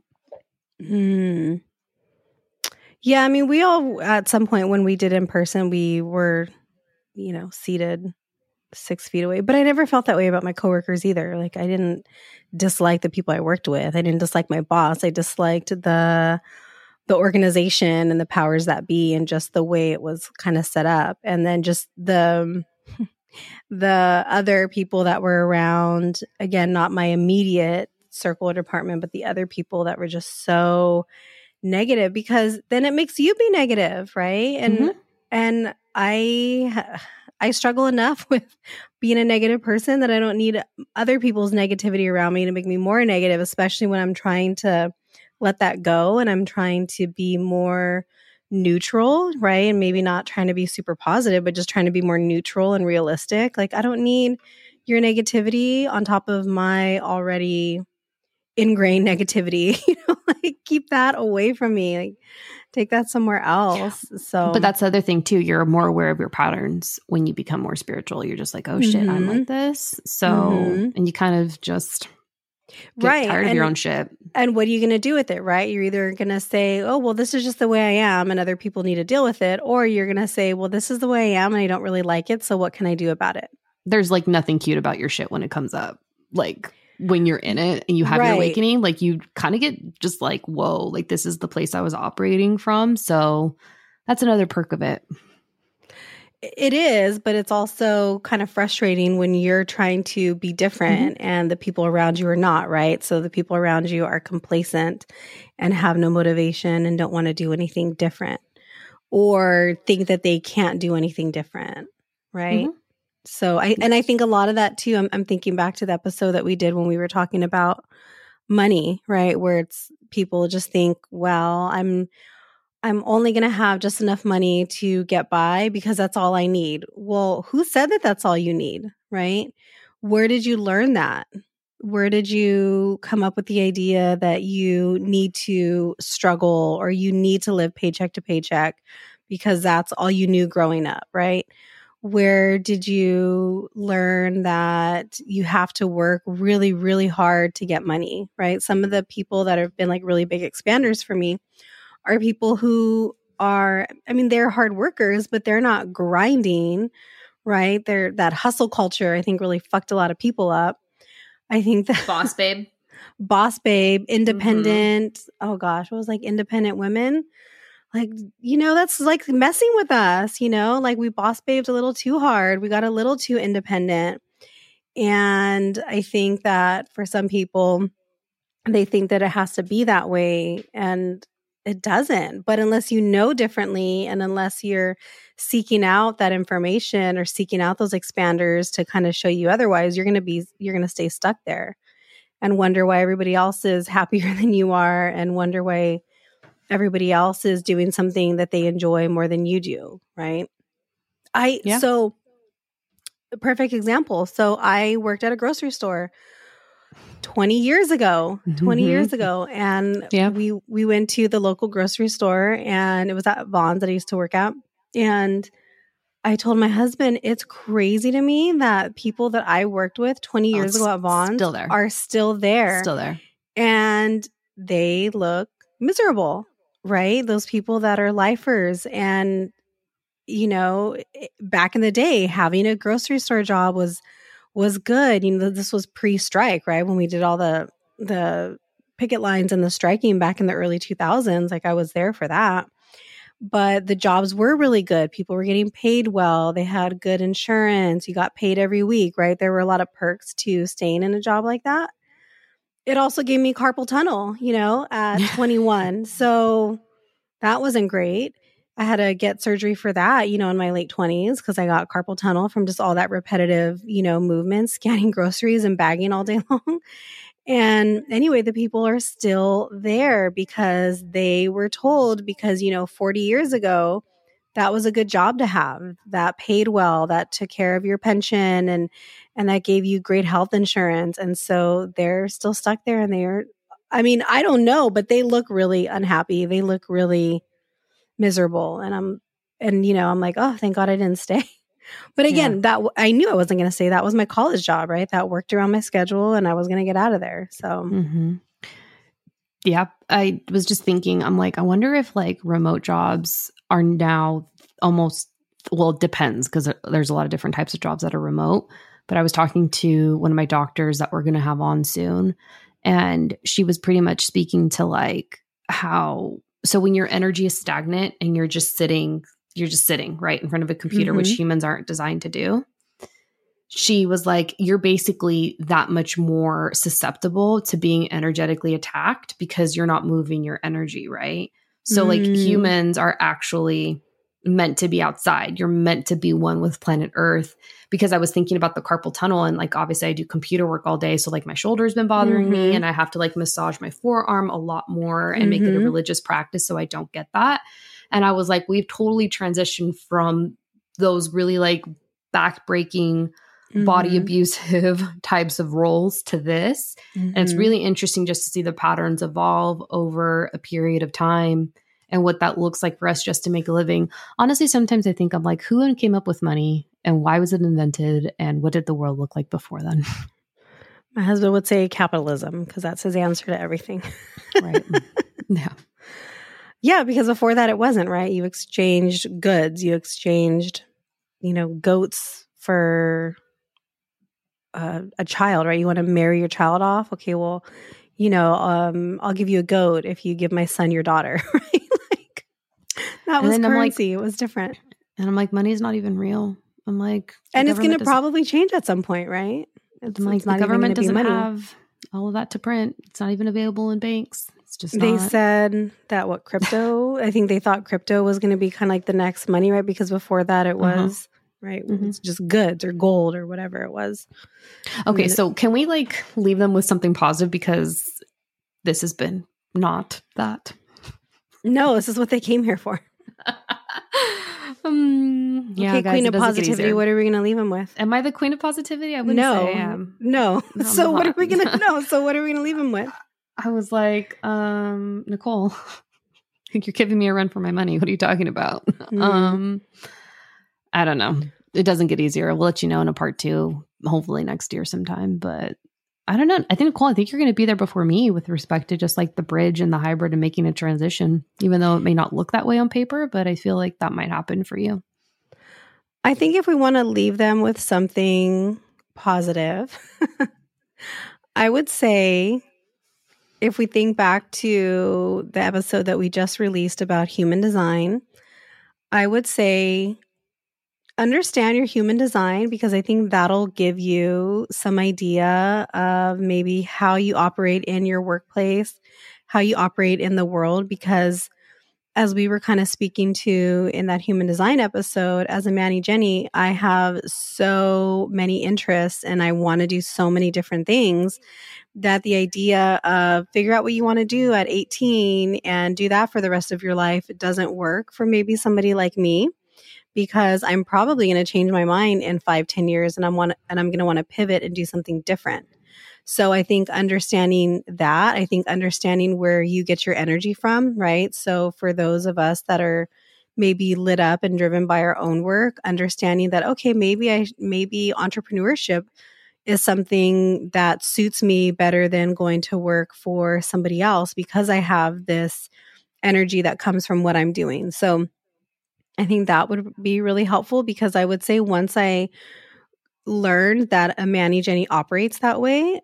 Yeah, I mean, we all, at some point when we did in person, we were, seated 6 feet away. But I never felt that way about my coworkers either. Like, I didn't dislike the people I worked with. I didn't dislike my boss. I disliked the organization and the powers that be and just the way it was kind of set up. And then just the other people that were around, again, not my immediate circle or department, but the other people that were just so negative, because then it makes you be negative, right? And I struggle enough with being a negative person that I don't need other people's negativity around me to make me more negative, especially when I'm trying to let that go. And I'm trying to be more neutral, right? And maybe not trying to be super positive, but just trying to be more neutral and realistic. Like, I don't need your negativity on top of my already ingrained negativity. Like, keep that away from me. Like, take that somewhere else. So, but that's the other thing too. You're more aware of your patterns when you become more spiritual. You're just like, oh shit, I'm like this. So, and you kind of just get tired of your own shit. And what are you going to do with it, right? You're either going to say, oh, well, this is just the way I am and other people need to deal with it. Or you're going to say, well, this is the way I am and I don't really like it. So what can I do about it? There's like nothing cute about your shit when it comes up. Like when you're in it and you have your awakening, like you kind of get just like, whoa, like this is the place I was operating from. So that's another perk of it. It is, but it's also kind of frustrating when you're trying to be different and the people around you are not, right? So the people around you are complacent and have no motivation and don't want to do anything different or think that they can't do anything different, right? So I think a lot of that too, I'm thinking back to the episode that we did when we were talking about money, right? Where it's people just think, well, I'm only going to have just enough money to get by because that's all I need. Well, who said that that's all you need, right? Where did you learn that? Where did you come up with the idea that you need to struggle or you need to live paycheck to paycheck because that's all you knew growing up, right? Where did you learn that you have to work really, really hard to get money, right? Some of the people that have been like really big expanders for me are people who are, I mean, they're hard workers, but they're not grinding, right? That hustle culture, I think, really fucked a lot of people up. I think that boss babe, independent. Oh gosh, what was like independent women? Like, that's like messing with us, like we boss babed a little too hard. We got a little too independent. And I think that for some people, they think that it has to be that way. And it doesn't. But unless you know differently and unless you're seeking out that information or seeking out those expanders to kind of show you otherwise, you're going to stay stuck there and wonder why everybody else is happier than you are and wonder why everybody else is doing something that they enjoy more than you do, right? So a perfect example. So I worked at a grocery store 20 years ago, and we went to the local grocery store, and it was at Vons that I used to work at. And I told my husband, it's crazy to me that people that I worked with 20 years ago at Vons are still there. And they look miserable, right? Those people that are lifers. And, back in the day, having a grocery store job was good. This was pre-strike, right? When we did all the picket lines and the striking back in the early 2000s, like I was there for that. But the jobs were really good. People were getting paid well. They had good insurance. You got paid every week, right? There were a lot of perks to staying in a job like that. It also gave me carpal tunnel, at 21. So that wasn't great. I had to get surgery for that, in my late 20s because I got carpal tunnel from just all that repetitive, movement, scanning groceries and bagging all day long. And anyway, the people are still there because they were told 40 years ago, that was a good job to have, that paid well, that took care of your pension and that gave you great health insurance. And so they're still stuck there and I don't know, but they look really unhappy. They look really miserable. And I'm like, oh, thank God I didn't stay. But again, that I knew I wasn't going to stay. That was my college job, right? That worked around my schedule and I was going to get out of there. So, yeah, I was just thinking, I'm like, I wonder if like remote jobs are now almost, well, it depends because there's a lot of different types of jobs that are remote. But I was talking to one of my doctors that we're going to have on soon. And she was pretty much speaking to like how, so when your energy is stagnant and you're just sitting right in front of a computer, which humans aren't designed to do. She was like, you're basically that much more susceptible to being energetically attacked because you're not moving your energy, right? So like humans are actually meant to be outside. You're meant to be one with planet Earth. Because I was thinking about the carpal tunnel, and like obviously I do computer work all day, so like my shoulder's been bothering me, and I have to like massage my forearm a lot more and make it a religious practice so I don't get that. And I was like, we've totally transitioned from those really like back-breaking, body abusive types of roles to this. And it's really interesting just to see the patterns evolve over a period of time and what that looks like for us just to make a living. Honestly, sometimes I think I'm like, who came up with money and why was it invented and what did the world look like before then? My husband would say capitalism because that's his answer to everything. Right. Yeah. Yeah, because before that it wasn't, right? You exchanged goods. You exchanged, goats for a child, right? You want to marry your child off? Okay, well, I'll give you a goat if you give my son your daughter, right? Like that was currency. It was different. And I'm like, money's not even real. I'm like, and it's going to probably change at some point, right? It's like the government doesn't have all of that to print. It's not even available in banks. It's just They said that crypto, I think they thought crypto was going to be kind of like the next money, right? Because before that it was, right? It's just goods or gold or whatever it was. Okay, so can we like leave them with something positive because this has been not that? No, this is what they came here for. Yeah, okay, guys, queen of positivity. What are we going to leave them with? Am I the queen of positivity? I wouldn't say I am. No. So what are we going to know? So what are we going to leave them with? I was like, Nicole, you're giving me a run for my money. What are you talking about? I don't know. It doesn't get easier. We'll let you know in a part 2, hopefully next year sometime. But I don't know. I think, Nicole, you're going to be there before me with respect to just like the bridge and the hybrid and making a transition, even though it may not look that way on paper, but I feel like that might happen for you. I think if we want to leave them with something positive, I would say if we think back to the episode that we just released about human design, I would say understand your human design, because I think that'll give you some idea of maybe how you operate in your workplace, how you operate in the world, because as we were kind of speaking to in that human design episode, as a Manny Jenny, I have so many interests and I want to do so many different things that the idea of figure out what you want to do at 18 and do that for the rest of your life doesn't work for maybe somebody like me, because I'm probably going to change my mind in 5-10 years and I'm going to want to pivot and do something different. So I think understanding that, understanding where you get your energy from, right? So for those of us that are maybe lit up and driven by our own work, understanding that, okay, maybe entrepreneurship is something that suits me better than going to work for somebody else because I have this energy that comes from what I'm doing. So I think that would be really helpful, because I would say once I learned that a Manny Jenny operates that way,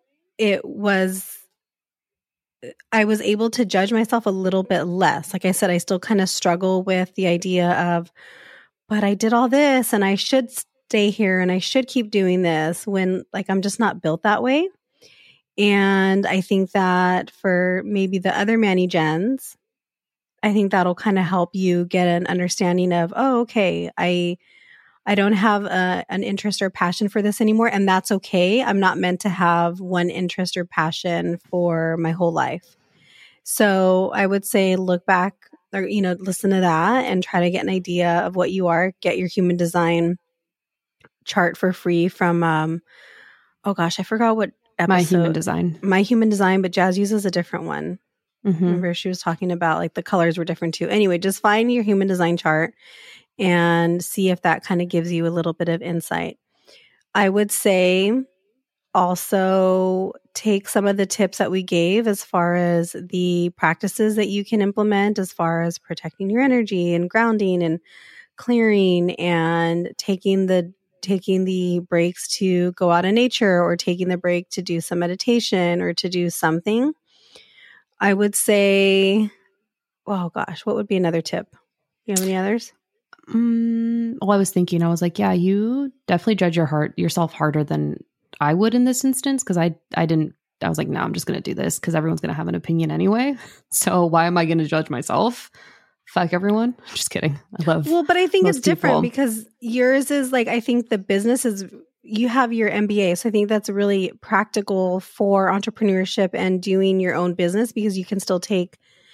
I was able to judge myself a little bit less. Like I said, I still kind of struggle with the idea of, but I did all this and I should stay here and I should keep doing this, when like I'm just not built that way. And I think that for maybe the other Manny Jens, I think that'll kind of help you get an understanding of, oh, okay, I don't have an interest or passion for this anymore, and that's okay. I'm not meant to have one interest or passion for my whole life. So I would say look back or, listen to that and try to get an idea of what you are. Get your human design chart for free from, I forgot what episode. My Human Design, but Jazz uses a different one. Remember she was talking about like the colors were different too. Anyway, just find your human design chart and see if that kind of gives you a little bit of insight. I would say also take some of the tips that we gave as far as the practices that you can implement as far as protecting your energy and grounding and clearing and taking the breaks to go out in nature, or taking the break to do some meditation or to do something. I would say, oh gosh, what would be another tip? You have any others? Well, I was thinking, I was like, yeah, you definitely judge yourself harder than I would in this instance. Cause I was like, no, I'm just going to do this because everyone's going to have an opinion anyway. So why am I going to judge myself fuck everyone. Just kidding. I love. Well, but I think most it's different people. because yours is like, I think the business is, you have your MBA. So I think that's really practical for entrepreneurship and doing your own business, because you can still take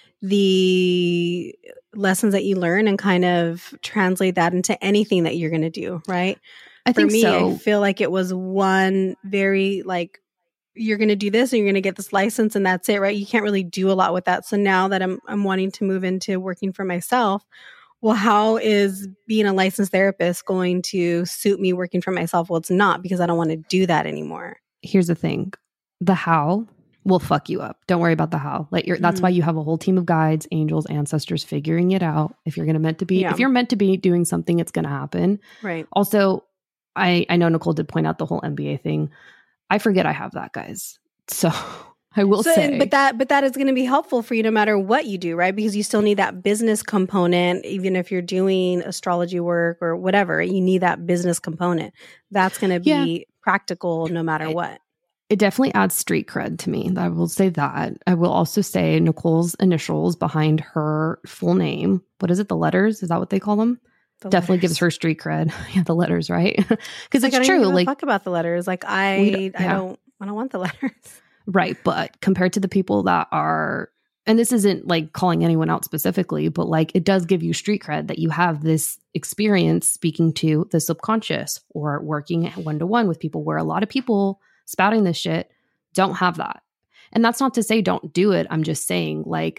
the lessons that you learn and kind of translate that into anything that you're going to do, right? I think For me, so. I feel like it was one very like, you're going to do this and you're going to get this license and that's it, right? You can't really do a lot with that. So now that I'm wanting to move into working for myself, well, how is being a licensed therapist going to suit me working for myself? Well, it's not, because I don't want to do that anymore. Here's the thing. The how will fuck you up. Don't worry about the how. Like that's why you have a whole team of guides, angels, ancestors figuring it out. If you're meant to be doing something, it's going to happen. Right. Also, I know Nicole did point out the whole MBA thing. I forget I have that, guys. So I will say, but that is going to be helpful for you no matter what you do, right? Because you still need that business component, even if you're doing astrology work or whatever. You need that business component. That's going to be practical no matter what. It definitely adds street cred to me. I will say that. I will also say Nicole's initials behind her full name. What is it? The letters? Is that what they call them? Definitely gives her street cred. Yeah, the letters, right? Because like, it's true. Like, fuck about the letters. Like I don't want the letters. Right, but compared to the people that are, and this isn't like calling anyone out specifically, but like it does give you street cred that you have this experience speaking to the subconscious or working one-to-one with people, where a lot of people spouting this shit don't have that. And that's not to say don't do it. I'm just saying, like,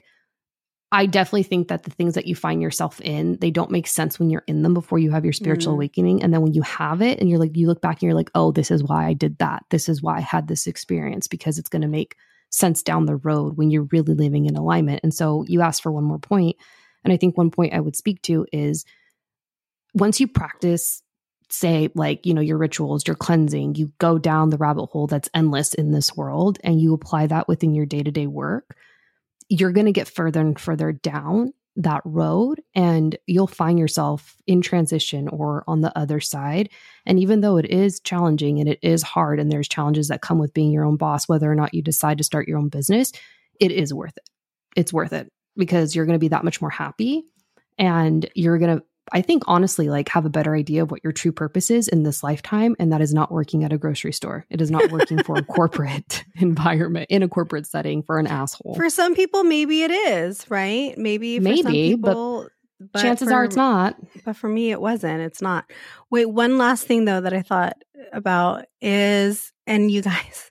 I definitely think that the things that you find yourself in, they don't make sense when you're in them before you have your spiritual awakening. And then when you have it and you're like, you look back and you're like, oh, this is why I did that. This is why I had this experience, because it's going to make sense down the road when you're really living in alignment. And so you asked for one more point. And I think one point I would speak to is once you practice, say, like, you know, your rituals, your cleansing, you go down the rabbit hole that's endless in this world and you apply that within your day-to-day work, you're going to get further and further down that road and you'll find yourself in transition or on the other side. And even though it is challenging and it is hard and there's challenges that come with being your own boss, whether or not you decide to start your own business, it is worth it. It's worth it because you're going to be that much more happy and you're going to, I think, honestly, like have a better idea of what your true purpose is in this lifetime. And that is not working at a grocery store. It is not working for a corporate environment, in a corporate setting for an asshole. For some people, maybe it is, right? Maybe for some people, but chances are it's not. But for me, it wasn't. It's not. Wait, one last thing though that I thought about is, and you guys,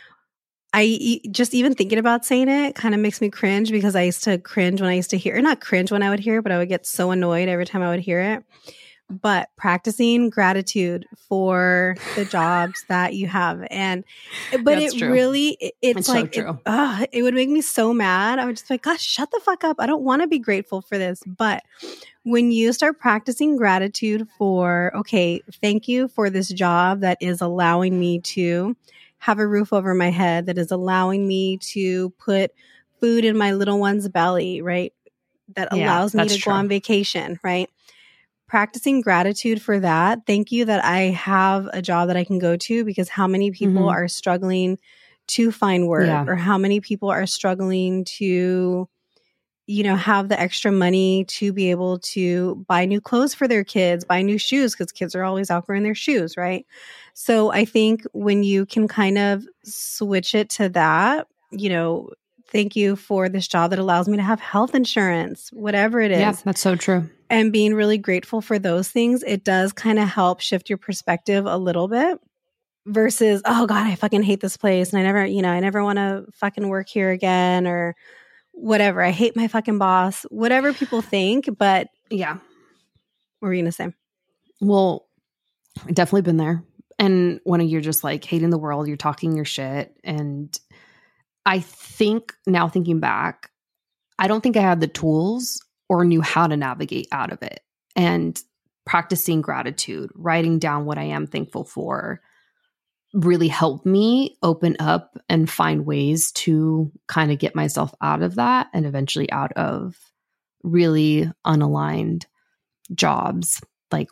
just even thinking about saying it kind of makes me cringe, because I used to cringe when I used to hear, or not cringe when I would hear it, but I would get so annoyed every time I would hear it. But practicing gratitude for the jobs that you have. But That's it true. Really, it's like, so true. It would make me so mad. I would just be like, gosh, shut the fuck up. I don't want to be grateful for this. But when you start practicing gratitude for, okay, thank you for this job that is allowing me to have a roof over my head, that is allowing me to put food in my little one's belly, right? That allows me to go on vacation, right? Practicing gratitude for that. Thank you that I have a job that I can go to, because how many people are struggling to find work, or how many people are struggling to, you know, have the extra money to be able to buy new clothes for their kids, buy new shoes, because kids are always outgrowing their shoes, right? So I think when you can kind of switch it to that, you know, thank you for this job that allows me to have health insurance, whatever it is. Yeah, that's so true. And being really grateful for those things, it does kind of help shift your perspective a little bit versus, oh God, I fucking hate this place. And I never want to fucking work here again, or whatever. I hate my fucking boss, whatever people think. But yeah. What were you going to say? Well, I've definitely been there. And when you're just like hating the world, you're talking your shit. And I think now thinking back, I don't think I had the tools or knew how to navigate out of it. And practicing gratitude, writing down what I am thankful for, really helped me open up and find ways to kind of get myself out of that and eventually out of really unaligned jobs. Like,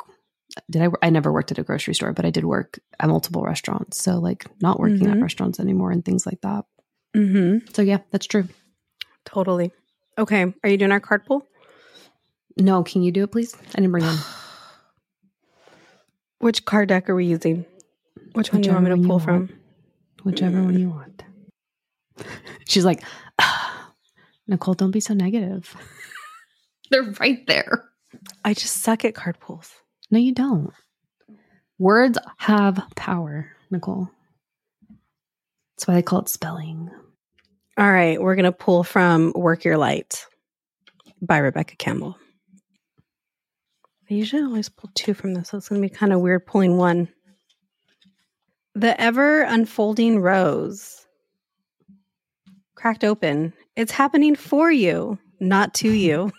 I never worked at a grocery store, but I did work at multiple restaurants. So like not working at restaurants anymore and things like that. So yeah, that's true. Totally. Okay. Are you doing our card pull? No, can you do it, please? I didn't bring them. Which card deck are we using? Which one do you want me to pull from? Whichever one you want. She's like, Nicole, don't be so negative. They're right there. I just suck at card pulls. No, you don't. Words have power, Nicole. That's why they call it spelling. All right, we're going to pull from Work Your Light by Rebecca Campbell. I usually always pull 2 from this, so it's going to be kind of weird pulling 1. The ever unfolding rose. Cracked open. It's happening for you, not to you.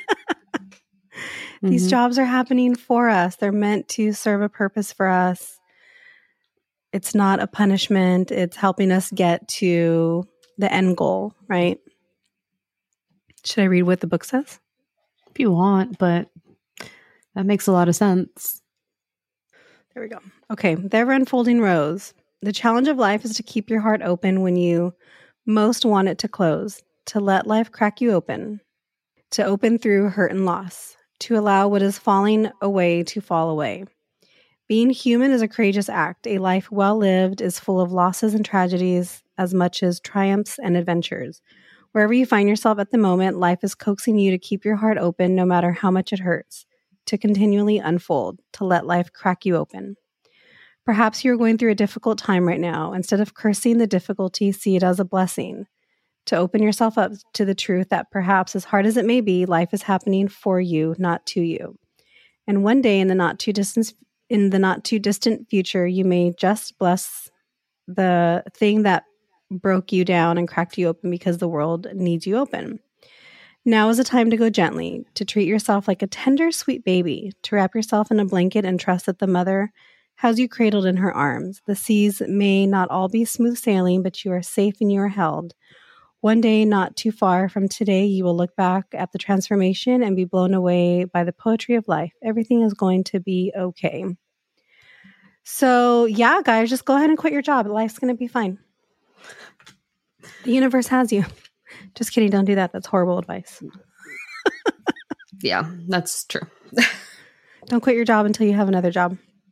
These jobs are happening for us. They're meant to serve a purpose for us. It's not a punishment. It's helping us get to the end goal, right? Should I read what the book says? If you want, but that makes a lot of sense. There we go. Okay. The ever unfolding rose. The challenge of life is to keep your heart open when you most want it to close, to let life crack you open, to open through hurt and loss, to allow what is falling away to fall away. Being human is a courageous act. A life well lived is full of losses and tragedies as much as triumphs and adventures. Wherever you find yourself at the moment, life is coaxing you to keep your heart open no matter how much it hurts, to continually unfold, to let life crack you open. Perhaps you're going through a difficult time right now. Instead of cursing the difficulty, see it as a blessing. To open yourself up to the truth that perhaps, as hard as it may be, life is happening for you, not to you. And one day in the not too distant future, you may just bless the thing that broke you down and cracked you open because the world needs you open. Now is a time to go gently, to treat yourself like a tender, sweet baby, to wrap yourself in a blanket and trust that the mother has you cradled in her arms. The seas may not all be smooth sailing, but you are safe and you are held. One day, not too far from today, you will look back at the transformation and be blown away by the poetry of life. Everything is going to be okay. So, yeah, guys, just go ahead and quit your job. Life's going to be fine. The universe has you. Just kidding. Don't do that. That's horrible advice. Yeah, that's true. Don't quit your job until you have another job.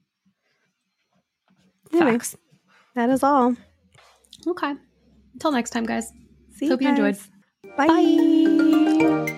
Anyway, Facts. that is all. Okay. Until next time, guys. See Hope you you enjoyed. Bye.